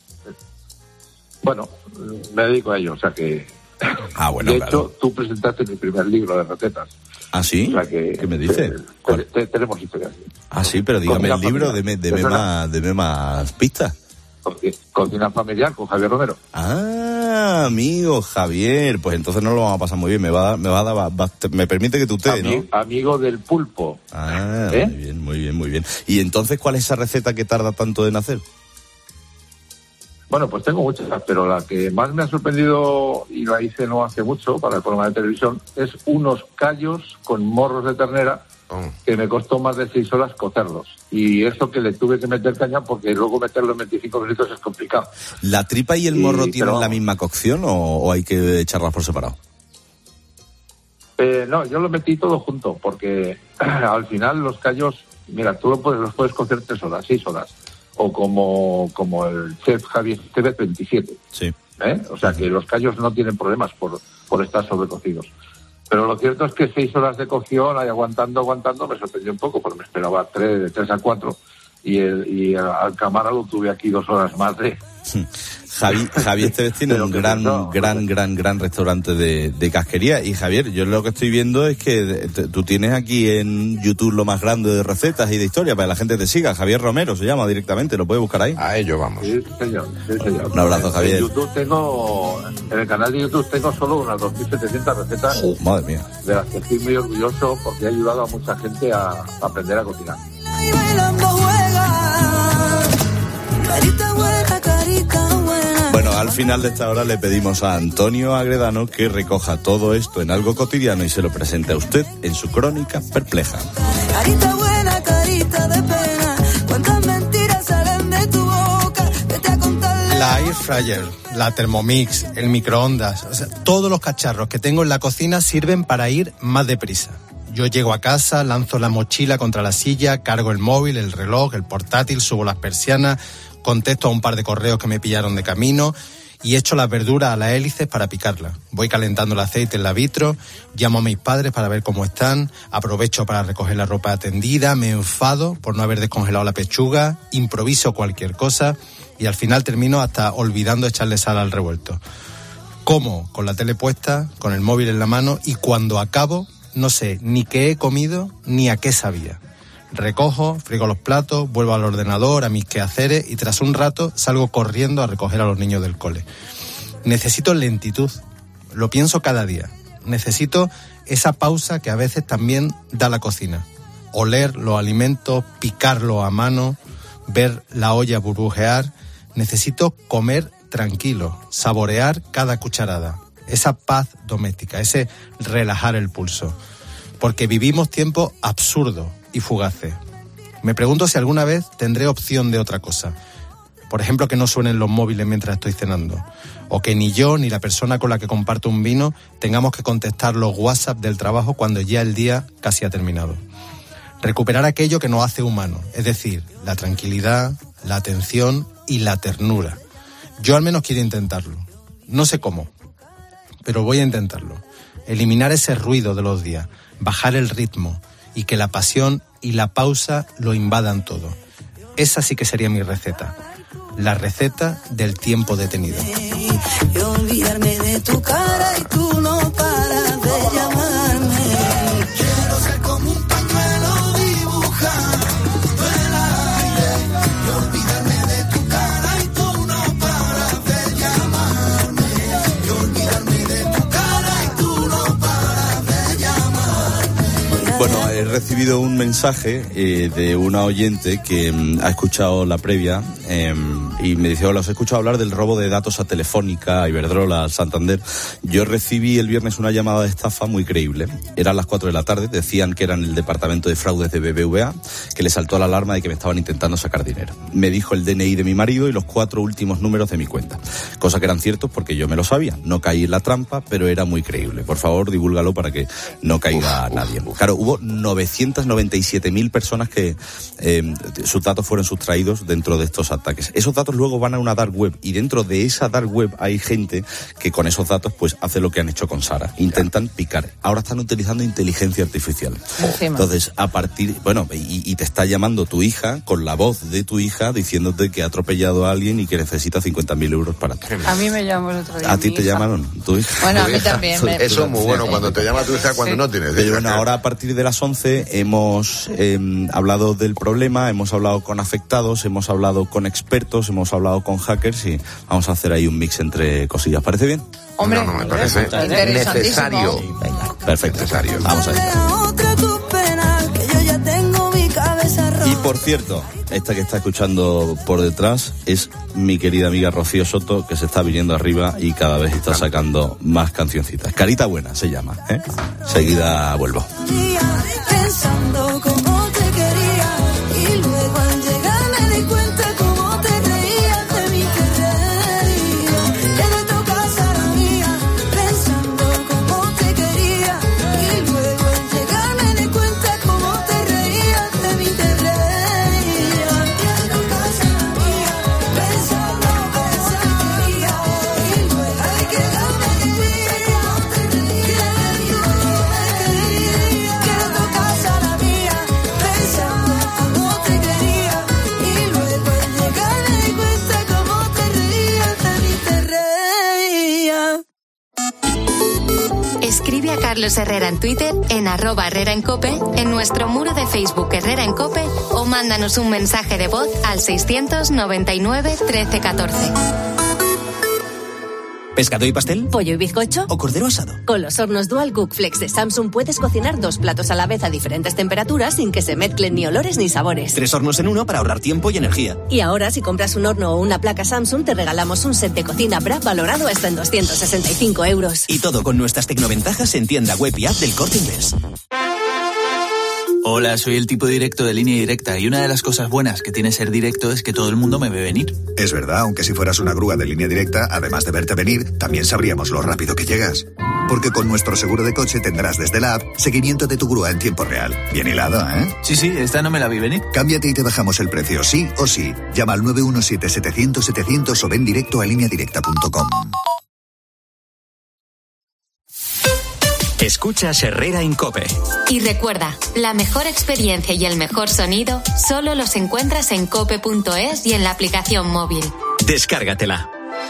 Bueno, me dedico a ello, o sea que... bueno, de hecho, tú presentaste mi primer libro de recetas. ¿Ah, sí? O sea que, ¿qué me dice? Tenemos historias. Ah, sí, pero dígame el libro, deme más pistas. Cocina familiar con Javier Romero. Ah, amigo Javier, pues entonces no lo vamos a pasar muy bien, me permite que tú ustedes, ¿no? Amigo del pulpo. Ah, muy bien. ¿Y entonces cuál es esa receta que tarda tanto en hacer? Bueno, pues tengo muchas, pero la que más me ha sorprendido, y la hice no hace mucho para el programa de televisión, es unos callos con morros de ternera que me costó más de 6 horas cocerlos. Y eso que le tuve que meter caña porque luego meterlo en 25 minutos es complicado. ¿La tripa y el morro tienen la misma cocción o hay que echarlas por separado? No, yo lo metí todo junto porque al final los callos, mira, tú los puedes cocer 3 horas, 6 horas. O como el chef Javier Estevez 27. Sí. O sea que los callos no tienen problemas por estar sobrecocidos. Pero lo cierto es que 6 horas de cocción, ahí aguantando, me sorprendió un poco, porque me esperaba de 3 a 4. Y al camarado tuve aquí 2 horas más de... Javier Estevez tiene un gran restaurante de casquería. Y Javier, yo lo que estoy viendo es que tú tienes aquí en YouTube lo más grande de recetas y de historia para que la gente te siga. Javier Romero se llama directamente, lo puedes buscar ahí. A ello vamos. Sí, señor. Un abrazo, Javier. En el canal de YouTube tengo solo unas 2.700 recetas. Madre mía. De las que estoy muy orgulloso porque ha ayudado a mucha gente a aprender a cocinar. Bueno, al final de esta hora le pedimos a Antonio Agredano que recoja todo esto en algo cotidiano y se lo presente a usted en su crónica perpleja. Carita buena, carita de pena, cuántas mentiras salen de tu boca, vete a contarle. La air fryer, la Thermomix, el microondas, o sea, todos los cacharros que tengo en la cocina sirven para ir más deprisa. Yo llego a casa, lanzo la mochila contra la silla, cargo el móvil, el reloj, el portátil, subo las persianas, contesto a un par de correos que me pillaron de camino y echo las verduras a las hélices para picarlas. Voy calentando el aceite en la vitro, llamo a mis padres para ver cómo están, aprovecho para recoger la ropa tendida, me enfado por no haber descongelado la pechuga, improviso cualquier cosa y al final termino hasta olvidando echarle sal al revuelto. Como con la tele puesta, con el móvil en la mano y cuando acabo no sé ni qué he comido ni a qué sabía. Recojo, frigo los platos, vuelvo al ordenador, a mis quehaceres y tras un rato salgo corriendo a recoger a los niños del cole. Necesito lentitud, lo pienso cada día. Necesito esa pausa que a veces también da la cocina. Oler los alimentos, picarlos a mano, ver la olla burbujear. Necesito comer tranquilo, saborear cada cucharada. Esa paz doméstica, ese relajar el pulso. Porque vivimos tiempos absurdos y fugaces. Me pregunto si alguna vez tendré opción de otra cosa. Por ejemplo, que no suenen los móviles mientras estoy cenando. O que ni yo ni la persona con la que comparto un vino tengamos que contestar los WhatsApp del trabajo cuando ya el día casi ha terminado. Recuperar aquello que nos hace humanos, es decir, la tranquilidad, la atención y la ternura. Yo al menos quiero intentarlo. No sé cómo, pero voy a intentarlo. Eliminar ese ruido de los días, bajar el ritmo y que la pasión y la pausa lo invadan todo. Esa sí que sería mi receta. La receta del tiempo detenido. Y olvidarme de tu cara y tú no paras de llamarme. Quiero ser como un pañuelo dibujado en el aire. Y olvidarme de tu cara y tú no paras de llamarme. Y olvidarme de tu cara y tú no paras de llamarme. Bueno, he recibido un mensaje de una oyente que ha escuchado la previa y me dice: hola, os he escuchado hablar del robo de datos a Telefónica, a Iberdrola, al Santander. Yo recibí el viernes una llamada de estafa muy creíble. Eran las 4 de la tarde, decían que eran el departamento de fraudes de BBVA, que le saltó la alarma de que me estaban intentando sacar dinero. Me dijo el DNI de mi marido y los 4 últimos números de mi cuenta. Cosa que eran ciertos porque yo me lo sabía. No caí en la trampa, pero era muy creíble. Por favor, divúlgalo para que no caiga nadie. Claro, hubo 997.000 personas que sus datos fueron sustraídos dentro de estos ataques. Esos datos luego van a una dark web y dentro de esa dark web hay gente que con esos datos pues hace lo que han hecho con Sara. Intentan picar. Ahora están utilizando inteligencia artificial. Entonces, a partir... Bueno, y te está llamando tu hija con la voz de tu hija diciéndote que ha atropellado a alguien y que necesita 50.000 euros para ti. A mí me llamó el otro día. ¿A ti te llamaron tu hija? Bueno, a mí también. Eso es muy bueno cuando te llama tu hija cuando no tienes. Pero bueno, ahora a partir de las 11 hemos hablado del problema, hemos hablado con afectados, hemos hablado con con expertos, hemos hablado con hackers y vamos a hacer ahí un mix entre cosillas. ¿Parece bien? Hombre, no me parece necesario. Venga, perfecto. Necesario. Vamos allá. Y por cierto, esta que está escuchando por detrás es mi querida amiga Rocío Soto, que se está viniendo arriba y cada vez está sacando más cancioncitas. Carita Buena se llama, ¿eh? Seguida vuelvo. Pensando cómo te quería y luego al llegar me di cuenta cómo te reías de mí, te reías, que de tu casa era mía. Pensando cómo te quería y luego al llegar me di cuenta cómo te reías de mí, te reías, que de tu casa era mía. Pensando cómo te quería y luego al llegar me di cuenta cómo te reías de mí, que de tu casa era mía. Pensando cómo te quería y luego al llegar me di cuenta cómo te reías de mí, te reías. Escribe a Carlos Herrera en Twitter, en @Herrera en Cope, en nuestro muro de Facebook Herrera en Cope o mándanos un mensaje de voz al 699 13 14. ¿Pescado y pastel? ¿Pollo y bizcocho? ¿O cordero asado? Con los hornos Dual Cook Flex de Samsung puedes cocinar 2 platos a la vez a diferentes temperaturas sin que se mezclen ni olores ni sabores. 3 hornos en uno para ahorrar tiempo y energía. Y ahora, si compras un horno o una placa Samsung, te regalamos un set de cocina Bra valorado hasta en 265 euros. Y todo con nuestras tecnoventajas en tienda web y app del Corte Inglés. Hola, soy el tipo directo de Línea Directa y una de las cosas buenas que tiene ser directo es que todo el mundo me ve venir. Es verdad, aunque si fueras una grúa de Línea Directa, además de verte venir, también sabríamos lo rápido que llegas. Porque con nuestro seguro de coche tendrás desde la app seguimiento de tu grúa en tiempo real. Bien hilado, ¿eh? Sí, esta no me la vi venir. Cámbiate y te bajamos el precio, sí o sí. Llama al 917-700-700 o ven directo a lineadirecta.com. Escuchas Herrera en Cope. Y recuerda, la mejor experiencia y el mejor sonido solo los encuentras en cope.es y en la aplicación móvil. Descárgatela.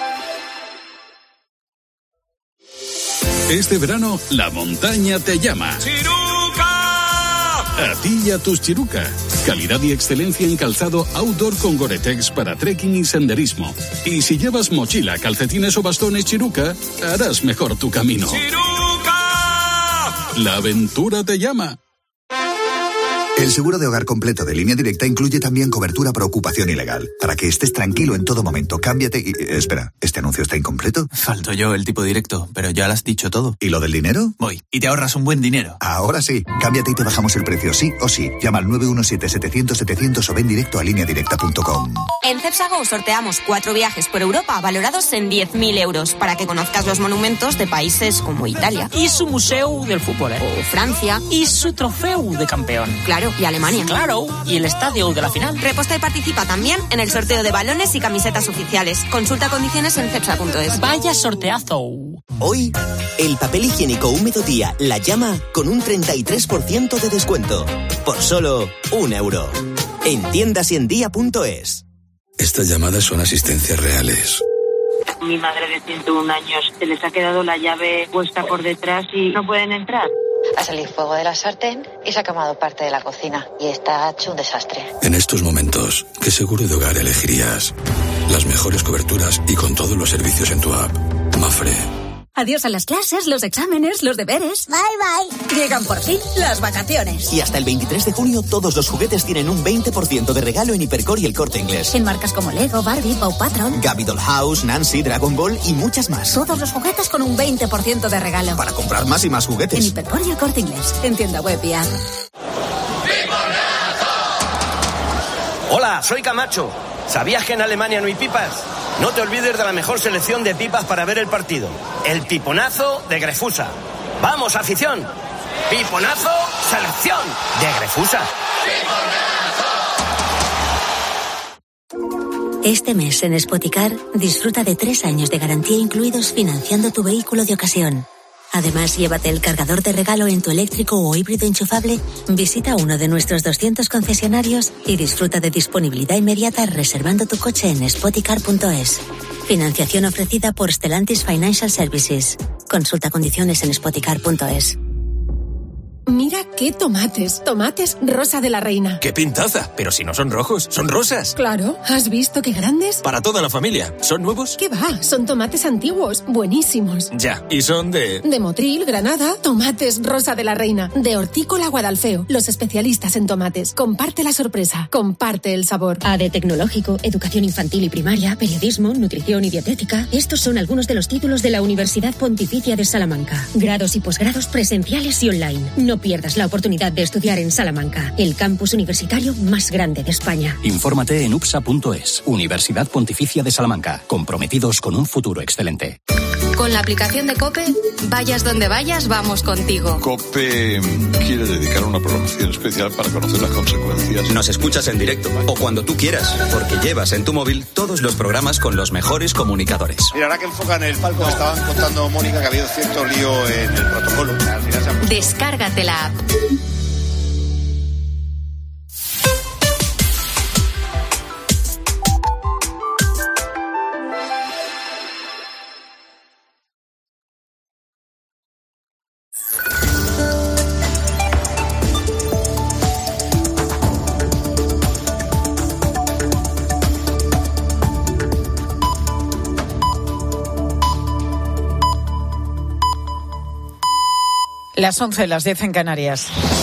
Este verano, la montaña te llama. ¡Chiruca! A ti y a tus Chiruca. Calidad y excelencia en calzado outdoor con Gore-Tex para trekking y senderismo. Y si llevas mochila, calcetines o bastones Chiruca, harás mejor tu camino. ¡Chiruca! La aventura te llama. El seguro de hogar completo de Línea Directa incluye también cobertura por ocupación ilegal. Para que estés tranquilo en todo momento, cámbiate y... espera, ¿este anuncio está incompleto? Falto yo, el tipo directo, pero ya lo has dicho todo. ¿Y lo del dinero? Voy, y te ahorras un buen dinero. Ahora sí, cámbiate y te bajamos el precio, sí o sí. Llama al 917-700-700 o ven directo a lineadirecta.com. En Cepsago sorteamos 4 viajes por Europa valorados en 10.000 euros para que conozcas los monumentos de países como Italia. Y su museo del fútbol, O Francia. Y su trofeo de campeón. Claro, y Alemania. Claro, y el estadio de la final. Reposta y participa también en el sorteo de balones y camisetas oficiales. Consulta condiciones en cepsa.es. Vaya sorteazo. Hoy, el papel higiénico húmedo Día La Llama con un 33% de descuento. Por solo €1. En tiendas y en día.es. Estas llamadas son asistencias reales. Mi madre de 101 años, se les ha quedado la llave puesta por detrás y no pueden entrar. Ha salido fuego de la sartén y se ha quemado parte de la cocina. Y está hecho un desastre. En estos momentos, ¿qué seguro de hogar elegirías? Las mejores coberturas y con todos los servicios en tu app. Mafre. Adiós a las clases, los exámenes, los deberes. Bye, bye. Llegan por fin las vacaciones. Y hasta el 23 de junio todos los juguetes tienen un 20% de regalo en Hipercor y el Corte Inglés. En marcas como Lego, Barbie, Paw Patrol, Gabby Dollhouse, Nancy, Dragon Ball y muchas más. Todos los juguetes con un 20% de regalo. Para comprar más y más juguetes. En Hipercor y el Corte Inglés. En tienda web y app. Hola, soy Camacho. ¿Sabías que en Alemania no hay pipas? No te olvides de la mejor selección de pipas para ver el partido. El Piponazo de Grefusa. ¡Vamos, afición! ¡Piponazo, selección de Grefusa! Este mes en Spoticar disfruta de 3 años de garantía incluidos financiando tu vehículo de ocasión. Además, llévate el cargador de regalo en tu eléctrico o híbrido enchufable, visita uno de nuestros 200 concesionarios y disfruta de disponibilidad inmediata reservando tu coche en spoticar.es. Financiación ofrecida por Stellantis Financial Services. Consulta condiciones en spoticar.es. Mira qué tomates. Tomates Rosa de la Reina. ¡Qué pintaza! Pero si no son rojos, son rosas. Claro, ¿has visto qué grandes? Para toda la familia. ¿Son nuevos? ¿Qué va? Son tomates antiguos, buenísimos. Ya, y son de Motril, Granada. Tomates Rosa de la Reina. De Hortícola Guadalfeo. Los especialistas en tomates. Comparte la sorpresa. Comparte el sabor. AD Tecnológico, Educación Infantil y Primaria, Periodismo, Nutrición y Dietética. Estos son algunos de los títulos de la Universidad Pontificia de Salamanca. Grados y posgrados presenciales y online. No pierdas la oportunidad de estudiar en Salamanca, el campus universitario más grande de España. Infórmate en upsa.es. Universidad Pontificia de Salamanca. Comprometidos con un futuro excelente. Con la aplicación de COPE, vayas donde vayas, vamos contigo. COPE quiere dedicar una programación especial para conocer las consecuencias. Nos escuchas en directo o cuando tú quieras, porque llevas en tu móvil todos los programas con los mejores comunicadores. Mira, ahora que enfocan el palco, estaban contando, Mónica, que ha habido cierto lío en el protocolo. Al final Descárgate la app. Las 11, las 10 en Canarias.